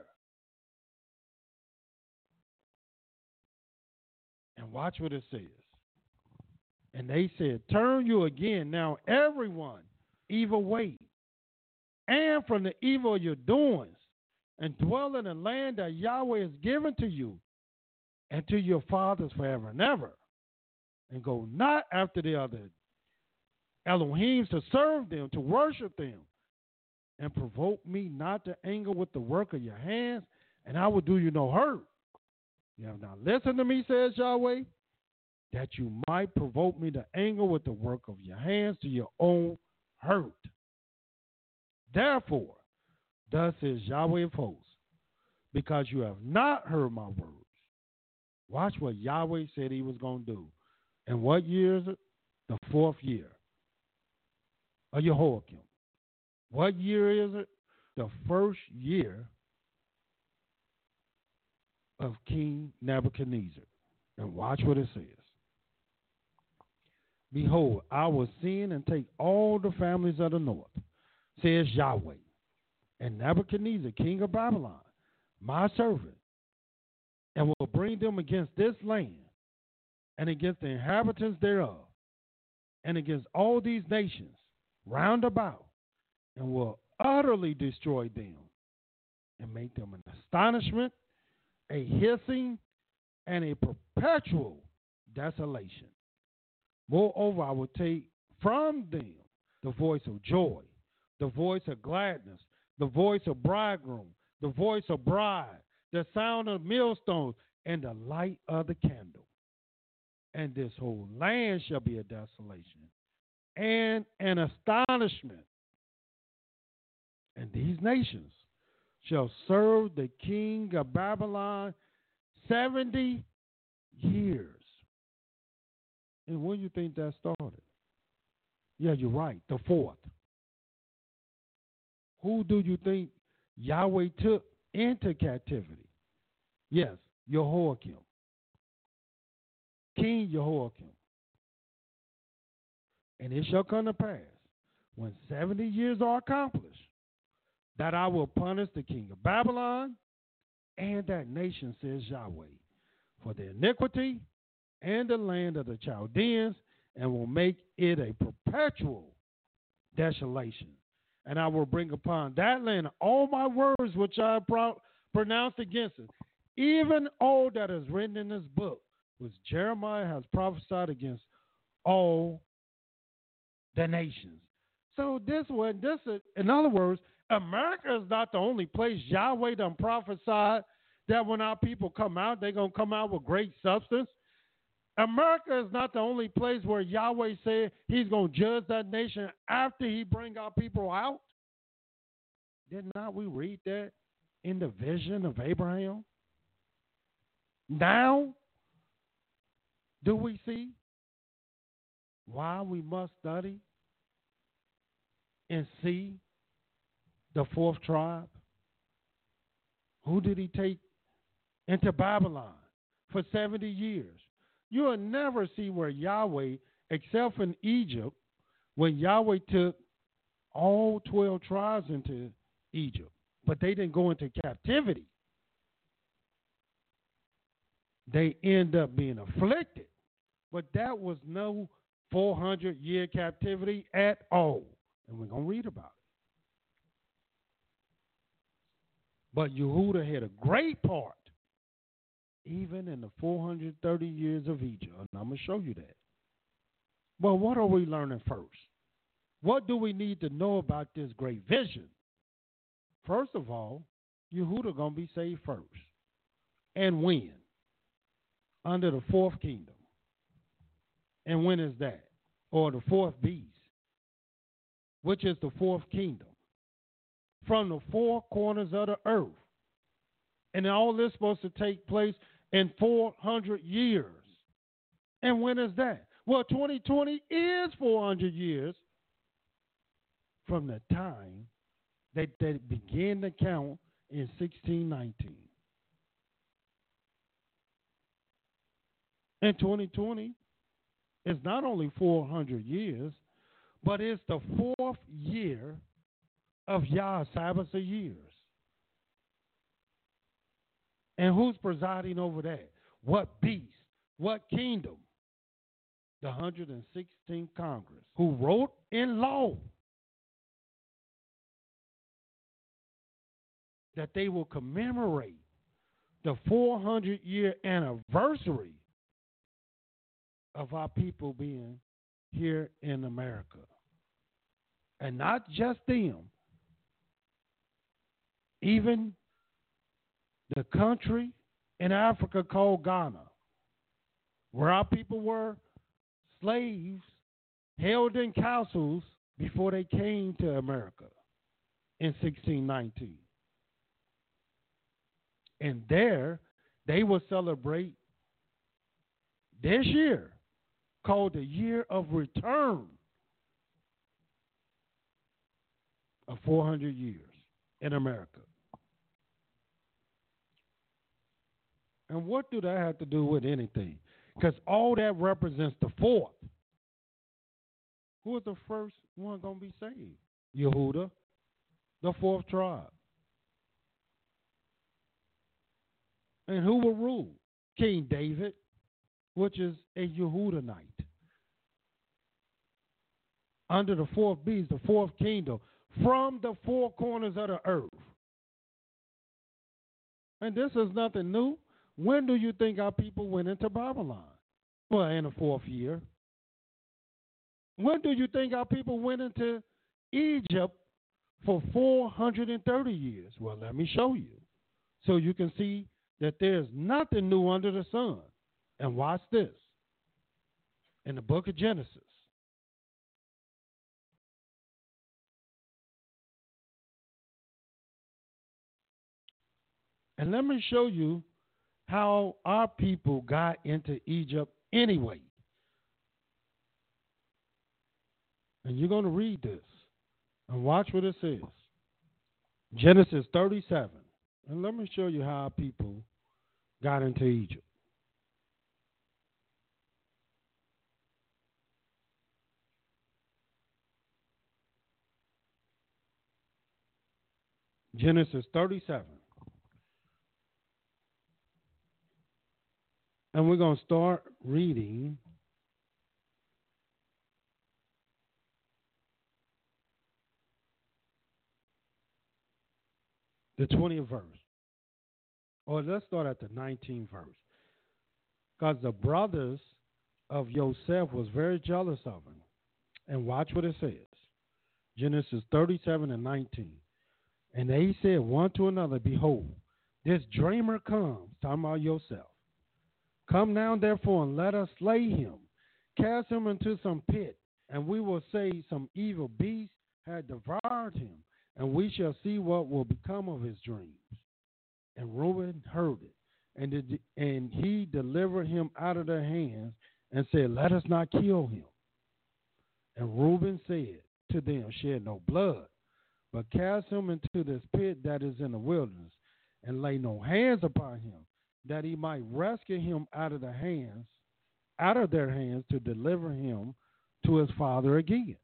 And watch what it says. And they said, turn you again now, everyone, evil way, and from the evil of your doings, and dwell in the land that Yahweh has given to you and to your fathers forever and ever, and go not after the other Elohims to serve them, to worship them, and provoke me not to anger with the work of your hands, and I will do you no hurt. You have not listened to me, says Yahweh, that you might provoke me to anger with the work of your hands to your own hurt. Therefore, thus is Yahweh of hosts, because you have not heard my words. Watch what Yahweh said he was going to do. And what year is it? The fourth year of Jehoiakim. What year is it? The first year of King Nebuchadnezzar. And watch what it says. Behold, I will send and take all the families of the north, says Yahweh, and Nebuchadnezzar, king of Babylon, my servant, and will bring them against this land and against the inhabitants thereof, and against all these nations round about, and will utterly destroy them, and make them an astonishment, a hissing, and a perpetual desolation. Moreover, I will take from them the voice of joy, the voice of gladness, the voice of bridegroom, the voice of bride, the sound of millstones, and the light of the candle. And this whole land shall be a desolation and an astonishment. And these nations shall serve the king of Babylon seventy years. And when do you think that started? Yeah, you're right, the fourth. Who do you think Yahweh took into captivity? Yes, Jehoiakim. King Jehoiakim. And it shall come to pass, when seventy years are accomplished, that I will punish the king of Babylon and that nation, says Yahweh, for their iniquity and the land of the Chaldeans, and will make it a perpetual desolation. And I will bring upon that land all my words which I pro- pronounced against it, even all that is written in this book, which Jeremiah has prophesied against all the nations. So this one, this is, in other words, America is not the only place Yahweh done prophesied that when our people come out, they're going to come out with great substance? America is not the only place where Yahweh said he's going to judge that nation after he bring our people out. Did not we read that in the vision of Abraham? Now, do we see why we must study and see the fourth tribe? Who did he take into Babylon for seventy years? You will never see where Yahweh, except in Egypt, when Yahweh took all twelve tribes into Egypt, but they didn't go into captivity. They end up being afflicted. But that was no four hundred year captivity at all. And we're going to read about it. But Yehuda had a great part, even in the four hundred thirty years of Egypt. And I'm going to show you that. Well, what are we learning first? What do we need to know about this great vision? First of all, Yehuda going to be saved first. And when? Under the fourth kingdom. And when is that? Or the fourth beast, which is the fourth kingdom. From the four corners of the earth. And all this is supposed to take place in four hundred years. And when is that? Well, twenty twenty is four hundred years from the time that they began to count in sixteen nineteen. And twenty twenty is not only four hundred years, but it's the fourth year of Yah Sabbath of years. And who's presiding over that? What beast? What kingdom? The one hundred sixteenth Congress, who wrote in law that they will commemorate the four hundred year anniversary of our people being here in America. And not just them, even the country in Africa called Ghana, where our people were slaves held in castles before they came to America in sixteen nineteen. And there they will celebrate this year, called the Year of Return of four hundred years in America. And what do that have to do with anything? Because all that represents the fourth. Who is the first one going to be saved? Yehuda, the fourth tribe. And who will rule? King David, which is a Yehudanite. Under the fourth beast, the fourth kingdom, from the four corners of the earth. And this is nothing new. When do you think our people went into Babylon? Well, in the fourth year. When do you think our people went into Egypt for four hundred thirty years? Well, let me show you. So you can see that there's nothing new under the sun. And watch this. In the book of Genesis. And let me show you how our people got into Egypt anyway. And you're going to read this and watch what it says. Genesis thirty-seven. And let me show you how our people got into Egypt. Genesis thirty-seven. And we're going to start reading the twentieth verse. Or let's start at the nineteenth verse. Because the brothers of Joseph was very jealous of him. And watch what it says. Genesis thirty-seven and nineteen. And they said one to another, behold, This dreamer comes, talking about yourself. Come now, therefore, and let us slay him. Cast him into some pit, and we will say some evil beast had devoured him, and we shall see what will become of his dreams. And Reuben heard it, and, did, and he delivered him out of their hands and said, let us not kill him. And Reuben said to them, shed no blood, but cast him into this pit that is in the wilderness, and lay no hands upon him, that he might rescue him out of the hands, out of their hands, to deliver him to his father again.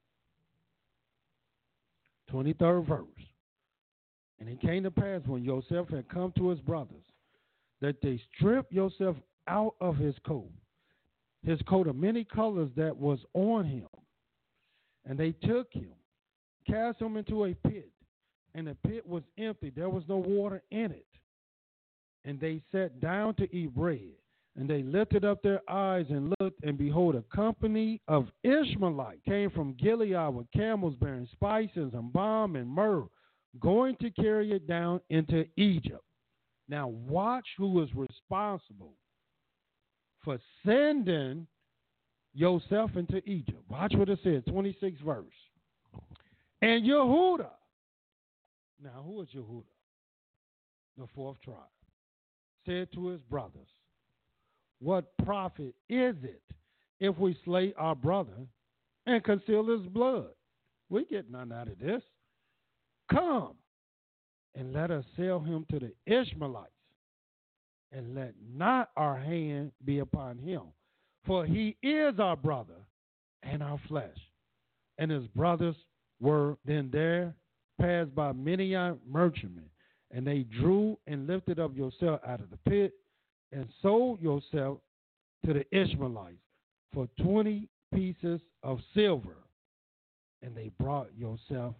twenty-third verse. And it came to pass when Joseph had come to his brothers, that they stripped Joseph out of his coat, his coat of many colors that was on him. And they took him, cast him into a pit, and the pit was empty. There was no water in it. And they sat down to eat bread. And they lifted up their eyes and looked, and behold, a company of Ishmaelites came from Gilead with camels bearing spices and balm and myrrh, going to carry it down into Egypt. Now watch who is responsible for sending Joseph into Egypt. Watch what it says, twenty-sixth verse. And Yehuda. Now who is Yehuda? The fourth tribe. Said to his brothers, what profit is it if we slay our brother and conceal his blood? We get none out of this. Come and let us sell him to the Ishmaelites, and let not our hand be upon him, for he is our brother and our flesh. And his brothers were then there, passed by Midian merchantmen, and they drew and lifted up Joseph out of the pit, and sold Joseph to the Ishmaelites for twenty pieces of silver. And they brought Joseph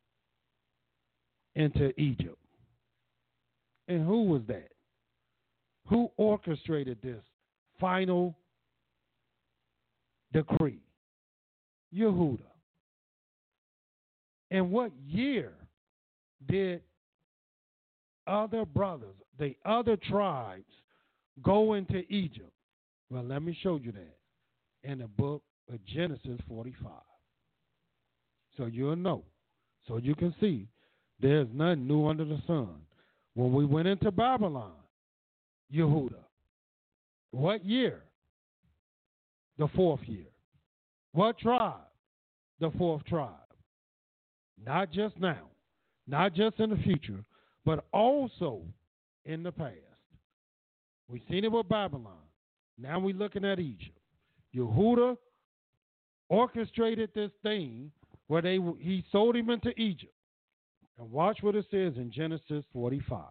into Egypt. And who was that? Who orchestrated this final decree? Yehuda. And what year did other brothers, the other tribes, go into Egypt? Well, let me show you that in the book of Genesis forty-five. So you'll know. So you can see there's nothing new under the sun. When we went into Babylon, Yehuda. What year? The fourth year. What tribe? The fourth tribe. Not just now, not just in the future, but also in the past. We've seen it with Babylon. Now we're looking at Egypt. Yehuda orchestrated this thing where they he sold him into Egypt. And watch what it says in Genesis forty-five.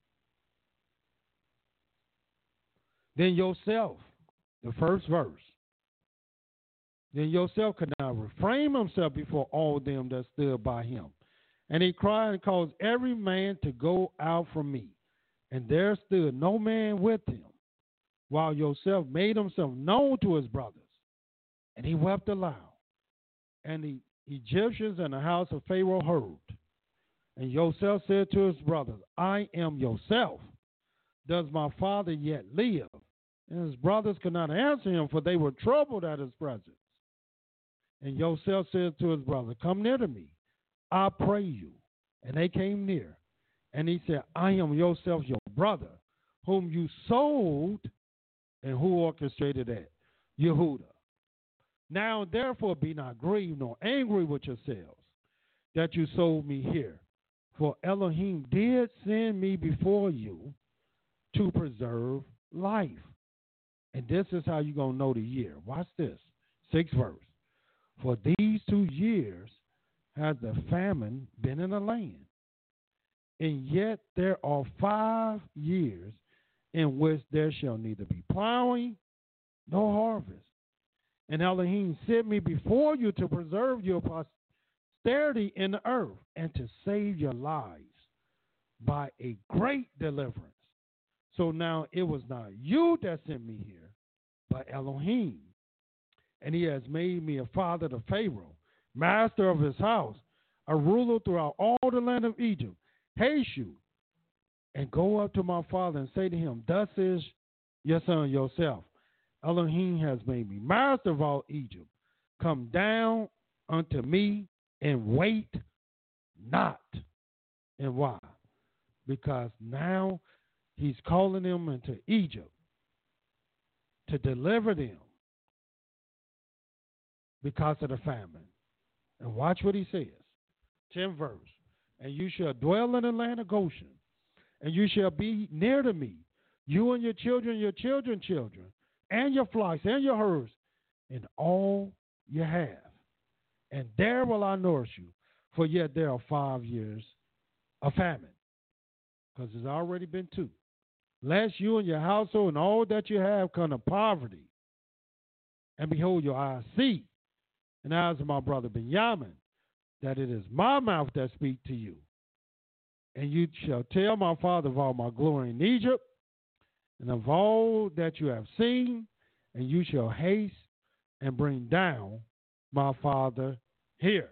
Then Joseph, the first verse. Then Joseph could not refrain himself before all them that stood by him. And he cried and caused every man to go out from me. And there stood no man with him, while Joseph made himself known to his brothers. And he wept aloud. And the Egyptians in the house of Pharaoh heard. And Joseph said to his brothers, I am Joseph. Does my father yet live? And his brothers could not answer him, for they were troubled at his presence. And Joseph said to his brother, come near to me, I pray you. And they came near. And he said, I am Joseph, your brother, whom you sold, and who orchestrated that? Yehuda. Now therefore be not grieved nor angry with yourselves that you sold me here. For Elohim did send me before you to preserve life. And this is how you're going to know the year. Watch this. Sixth verse. For these two years has the famine been in the land. And yet there are five years in which there shall neither be plowing nor harvest. And Elohim sent me before you to preserve your posterity in the earth and to save your lives by a great deliverance. So now it was not you that sent me here, but Elohim. And he has made me a father to Pharaoh, master of his house, a ruler throughout all the land of Egypt. Hashu, and go up to my father and say to him, thus is your son yourself. Elohim has made me master of all Egypt. Come down unto me and wait not. And why? Because now he's calling them into Egypt to deliver them because of the famine. And watch what he says. tenth verse. And you shall dwell in the land of Goshen, and you shall be near to me, you and your children, your children's children, and your flocks and your herds, and all you have. And there will I nourish you, for yet there are five years of famine. Because there's already been two. Lest you and your household and all that you have come to poverty. And behold, your eyes see, and eyes of my brother Benjamin, that it is my mouth that speak to you. And you shall tell my father of all my glory in Egypt, and of all that you have seen, and you shall haste and bring down my father here.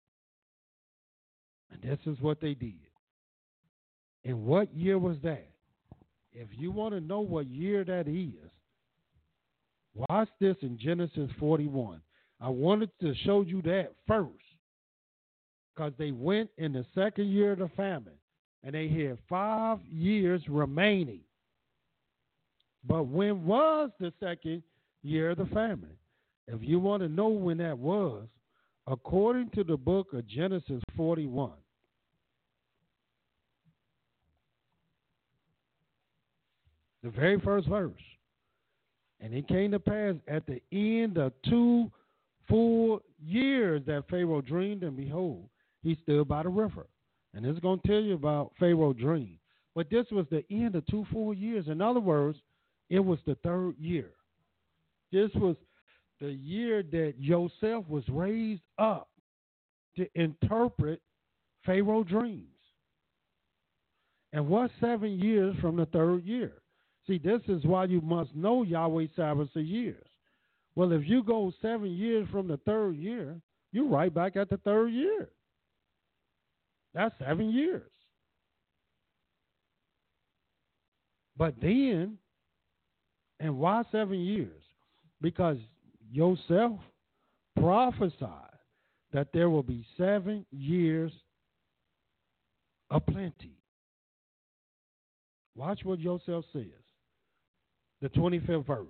And this is what they did. And what year was that? If you want to know what year that is, watch this in Genesis forty-one. I wanted to show you that first, because they went in the second year of the famine, and they had five years remaining. But when was the second year of the famine? If you want to know when that was, according to the book of Genesis forty-one, the very first verse. And it came to pass at the end of two full years that Pharaoh dreamed, and behold, he stood by the river. And it's going to tell you about Pharaoh's dream. But this was the end of two full years. In other words, it was the third year. This was the year that Joseph was raised up to interpret Pharaoh's dreams. And what's seven years from the third year? See, this is why you must know Yahweh Sabbaths of years. Well, if you go seven years from the third year, you're right back at the third year. That's seven years. But then, and why seven years? Because Joseph prophesied that there will be seven years of plenty. Watch what Joseph says. The twenty-fifth verse.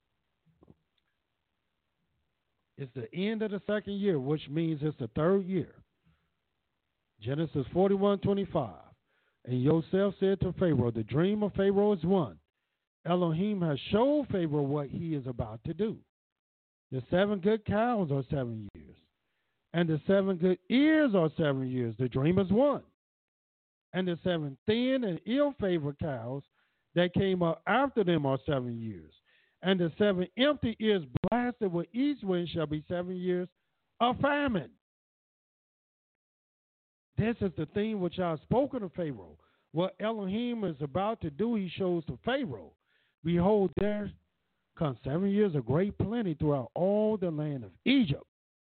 It's the end of the second year, which means it's the third year. Genesis forty-one twenty-five. And Joseph said to Pharaoh, the dream of Pharaoh is one. Elohim has showed Pharaoh what he is about to do. The seven good cows are seven years, and the seven good ears are seven years. The dream is one. And the seven thin and ill-favored cows that came up after them are seven years. And the seven empty ears blasted with east wind shall be seven years of famine. This is the thing which I have spoken to Pharaoh. What Elohim is about to do, he shows to Pharaoh. Behold, there come seven years of great plenty throughout all the land of Egypt.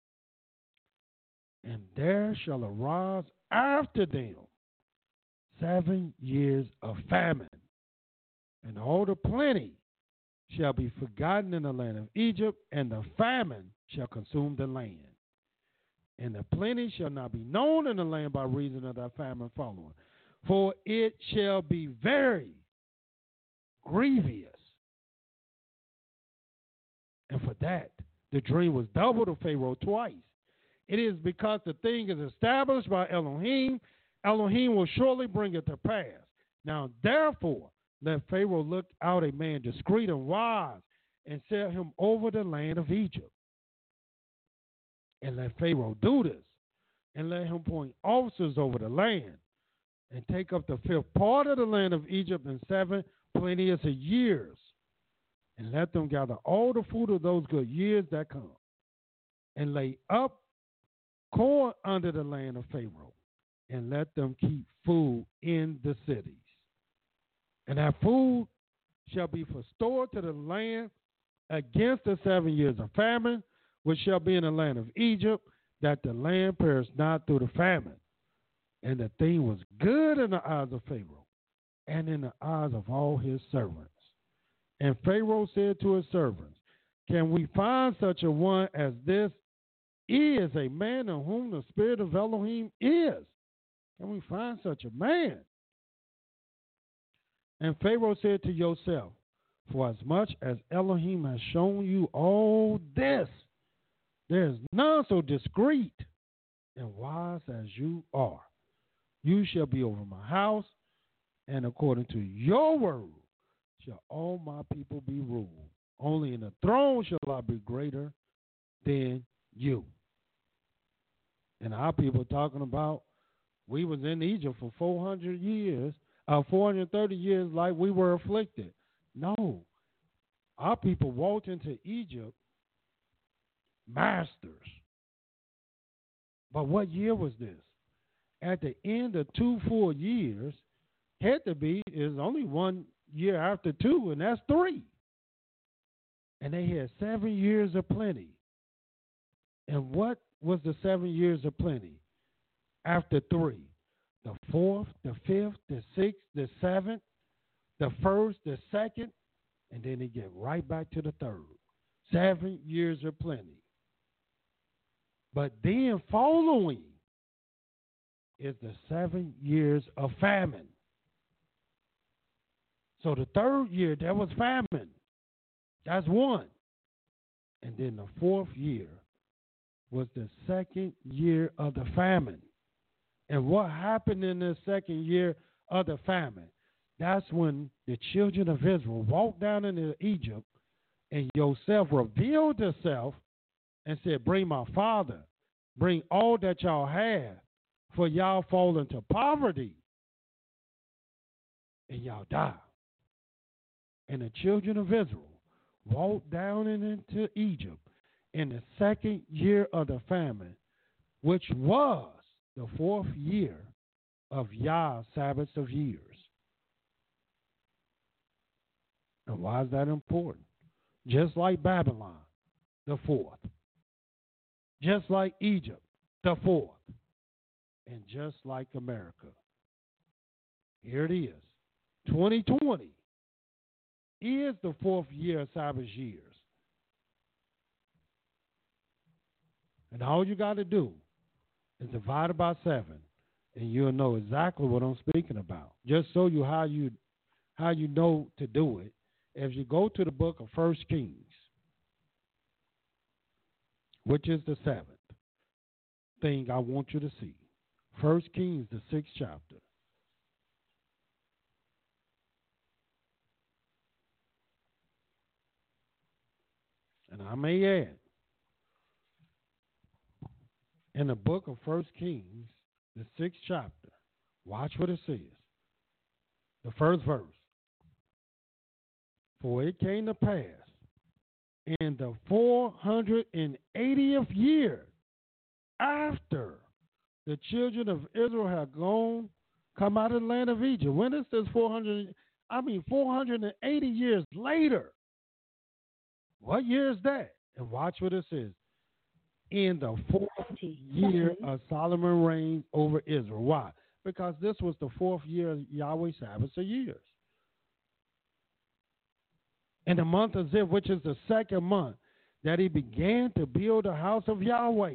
And there shall arise after them seven years of famine. And all the plenty shall be forgotten in the land of Egypt, and the famine shall consume the land. And the plenty shall not be known in the land by reason of that famine following. For it shall be very grievous. And for that, the dream was double to Pharaoh twice. It is because the thing is established by Elohim, Elohim will surely bring it to pass. Now, therefore, let Pharaoh look out a man discreet and wise, and set him over the land of Egypt. And let Pharaoh do this, and let him appoint officers over the land, and take up the fifth part of the land of Egypt in seven plenteous years, and let them gather all the fruit of those good years that come, and lay up corn under the land of Pharaoh, and let them keep food in the cities. And that food shall be for store to the land against the seven years of famine, which shall be in the land of Egypt, that the land perish not through the famine. And the thing was good in the eyes of Pharaoh, and in the eyes of all his servants. And Pharaoh said to his servants, can we find such a one as this is a man in whom the spirit of Elohim is? Can we find such a man? And Pharaoh said to Joseph, for as much as Elohim has shown you all this, there is none so discreet and wise as you are. You shall be over my house, and according to your word shall all my people be ruled. Only in the throne shall I be greater than you. And our people talking about we was in Egypt for four hundred years, uh, four hundred thirty years like we were afflicted. No. Our people walked into Egypt masters. But what year was this? At the end of two full years, had to be is only one year after two, and that's three. And they had seven years of plenty. And what was the seven years of plenty? After three, the fourth, the fifth, the sixth, the seventh, the first, the second, and then they get right back to the third. Seven years of plenty. But then following is the seven years of famine. So the third year, there was famine. That's one. And then the fourth year was the second year of the famine. And what happened in the second year of the famine? That's when the children of Israel walked down into Egypt, and Joseph revealed himself and said, bring my father, bring all that y'all have, for y'all fall into poverty, and y'all die. And the children of Israel walked down into Egypt in the second year of the famine, which was the fourth year of Yah's Sabbaths of years. And why is that important? Just like Babylon, the fourth. Just like Egypt, the fourth. And just like America. Here it is. twenty twenty is the fourth year of Sabbath years. And all you got to do is divide it by seven, and you'll know exactly what I'm speaking about. Just so you how you how you know to do it. If you go to the book of First Kings, which is the seventh thing I want you to see. First Kings, the sixth chapter. And I may add, in the book of First Kings, the sixth chapter, watch what it says. The first verse. For it came to pass in the four hundred eightieth year after the children of Israel had gone, come out of the land of Egypt. When it says four hundred, I mean four hundred eighty years later. What year is that? And watch what it says. In the fourth year of Solomon reigned over Israel. Why? Because this was the fourth year of Yahweh's Sabbaths of years. In the month of Ziv, which is the second month, that he began to build the house of Yahweh.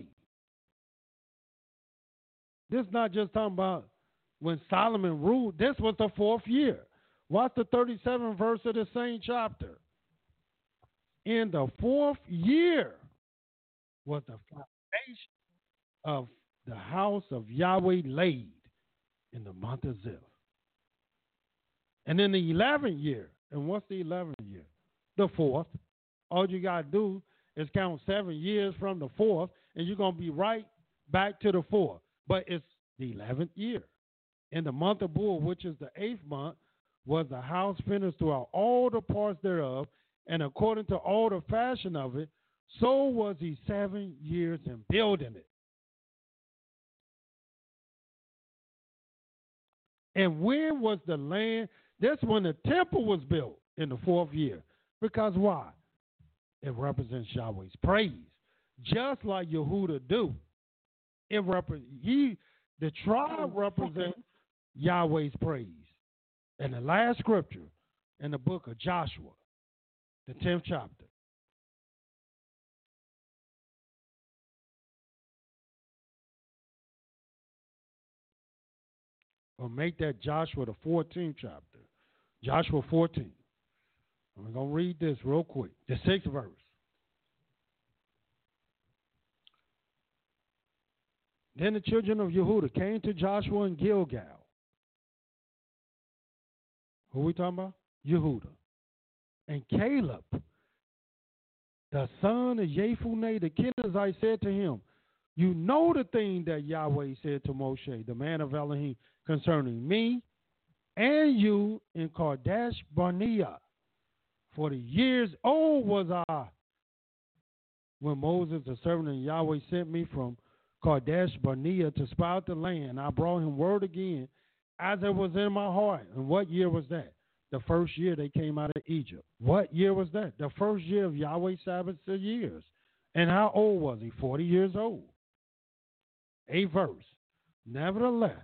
This is not just talking about when Solomon ruled. This was the fourth year. Watch the thirty-seventh verse of the same chapter. In the fourth year was the foundation of the house of Yahweh laid in the month of Ziv. And in the eleventh year, and what's the eleventh year? The fourth. All you got to do is count seven years from the fourth, and you're going to be right back to the fourth. But it's the eleventh year. In the month of Bul, which is the eighth month, was the house finished throughout all the parts thereof, and according to all the fashion of it, so was he seven years in building it. And when was the land? That's when the temple was built, in the fourth year. Because why? It represents Yahweh's praise. Just like Yehuda do. It represents, he, the tribe represents Yahweh's praise. And the last scripture in the book of Joshua, the tenth chapter. Or make that Joshua the fourteenth chapter. Joshua fourteen. I'm going to read this real quick. The sixth verse. Then the children of Yehudah came to Joshua in Gilgal. Who are we talking about? Yehudah. And Caleb, the son of Jephunneh the Kenizzite, said to him, you know the thing that Yahweh said to Moshe, the man of Elohim, concerning me and you in Kadesh Barnea. Forty years old was I when Moses, the servant of Yahweh, sent me from Kadesh Barnea to spy out the land. I brought him word again as it was in my heart. And what year was that? The first year they came out of Egypt. What year was that? The first year of Yahweh's Sabbath of years. And how old was he? Forty years old. A verse. Nevertheless,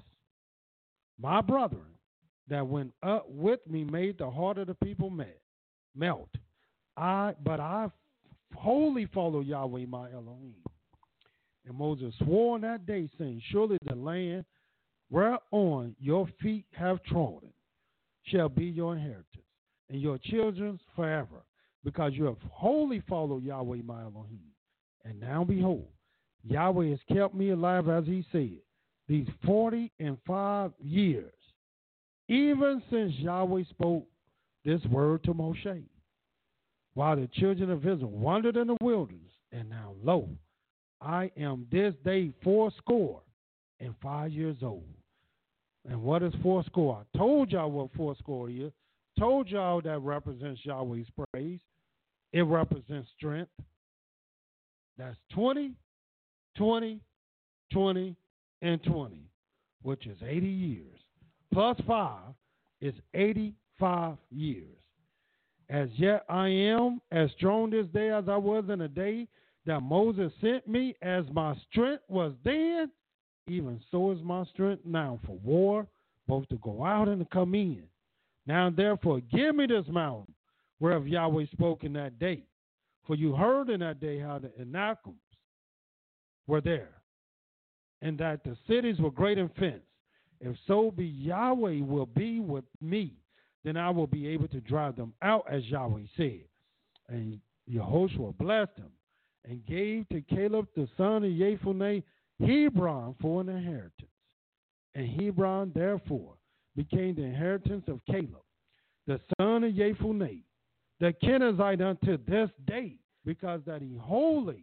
my brethren that went up with me made the heart of the people melt. Melt. I, but I wholly follow Yahweh my Elohim. And Moses swore on that day, saying, surely the land whereon your feet have trodden shall be your inheritance, and your children's forever, because you have wholly followed Yahweh my Elohim. And now behold, Yahweh has kept me alive, as he said, these forty and five years, even since Yahweh spoke this word to Moshe, while the children of Israel wandered in the wilderness. And now, lo, I am this day fourscore and five years old. And what is fourscore? I told y'all what fourscore is. Told y'all that represents Yahweh's praise. It represents strength. That's twenty, twenty, twenty, and twenty, which is eighty years. Plus five is eighty-five years. As yet I am as strong this day as I was in the day that Moses sent me, as my strength was then, even so is my strength now for war, both to go out and to come in. Now therefore give me this mountain, whereof Yahweh spoke in that day. For you heard in that day how the Anakims were there, and that the cities were great and fenced. If so be Yahweh will be with me, then I will be able to drive them out, as Yahweh said. And Yehoshua blessed him, and gave to Caleb the son of Jephunneh Hebron for an inheritance. And Hebron therefore became the inheritance of Caleb, the son of Jephunneh, the Kenizzite, unto this day, because that he wholly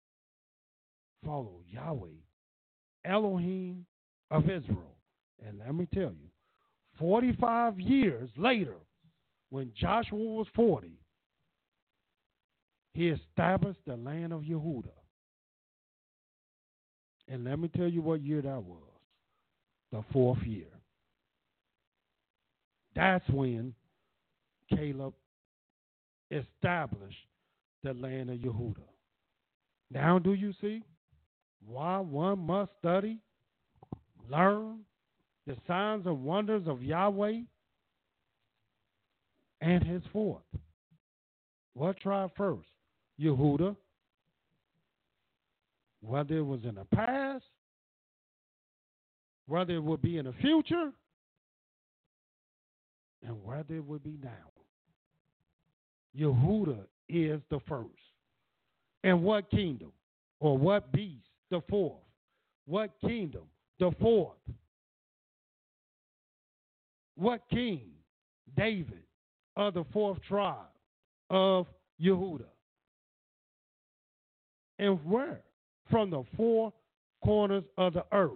followed Yahweh, Elohim of Israel. And let me tell you, forty-five years later, when Joshua was forty, he established the land of Yehudah. And let me tell you what year that was. The fourth year. That's when Caleb established the land of Yehudah. Now do you see why one must study, learn the signs and wonders of Yahweh and his forth? What tribe first? Yehudah. Whether it was in the past, whether it would be in the future, and whether it would be now. Yehudah is the first. And what kingdom? Or what beast? The fourth. What kingdom? The fourth. What king? David, of the fourth tribe of Yehudah. And where? From the four corners of the earth.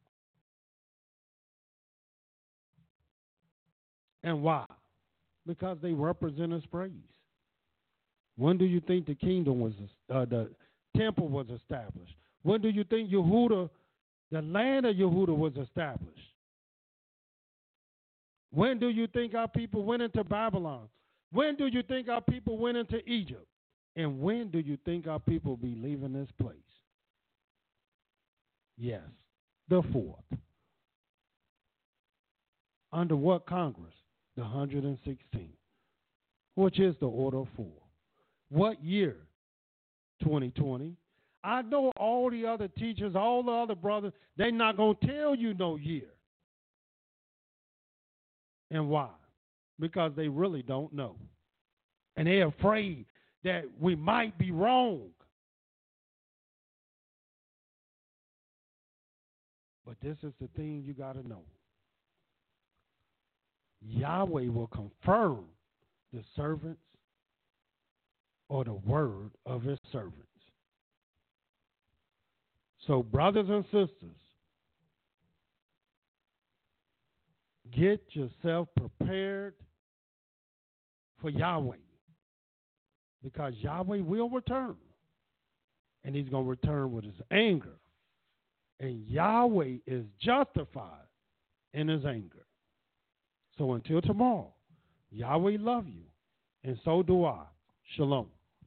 And why? Because they represent his praise. When do you think the kingdom was, uh, the temple was established? When do you think Yehudah, the land of Yehudah, was established? When do you think our people went into Babylon? When do you think our people went into Egypt? And when do you think our people will be leaving this place? Yes, the fourth. Under what Congress? the one hundred sixteenth, which is the order of four. What year? twenty twenty. I know all the other teachers, all the other brothers, they're not going to tell you no year. And why? Because they really don't know. And they're afraid that we might be wrong. But this is the thing you got to know. Yahweh will confirm the servants or the word of his servants. So, brothers and sisters, get yourself prepared for Yahweh, because Yahweh will return, and he's going to return with his anger, and Yahweh is justified in his anger. So until tomorrow, Yahweh love you, and so do I. Shalom.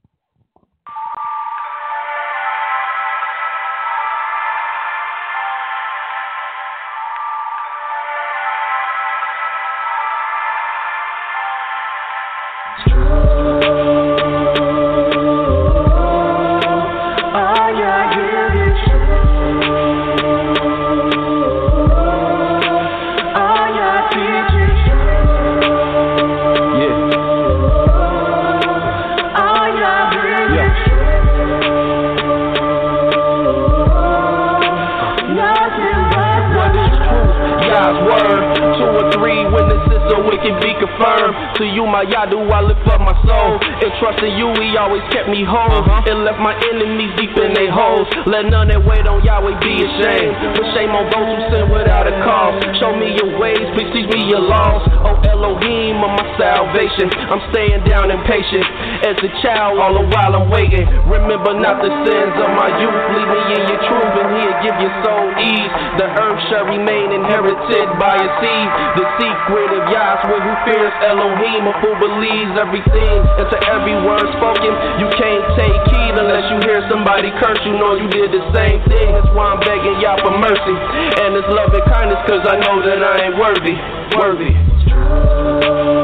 To you, my Yadu, I lift up my soul. And trusting you, he always kept me whole. Uh-huh. And left my enemies deep in their holes. Let none that wait on Yahweh be ashamed. But shame on those who sin without a cause. Show me your ways, please teach me your laws. Oh Elohim of my salvation, I'm staying down and patient. As a child, all the while I'm waiting. Remember not the sins of my youth. Lead me in your truth, and he'll give your soul ease. The earth shall remain inherited by a seed. The secret of Yahweh who fears Elohim, who believes everything. And to every word spoken, you can't take heed unless you hear somebody curse. You know you did the same thing. That's why I'm begging Yah for mercy and His love and kindness, cause I know that I ain't worthy. Worthy.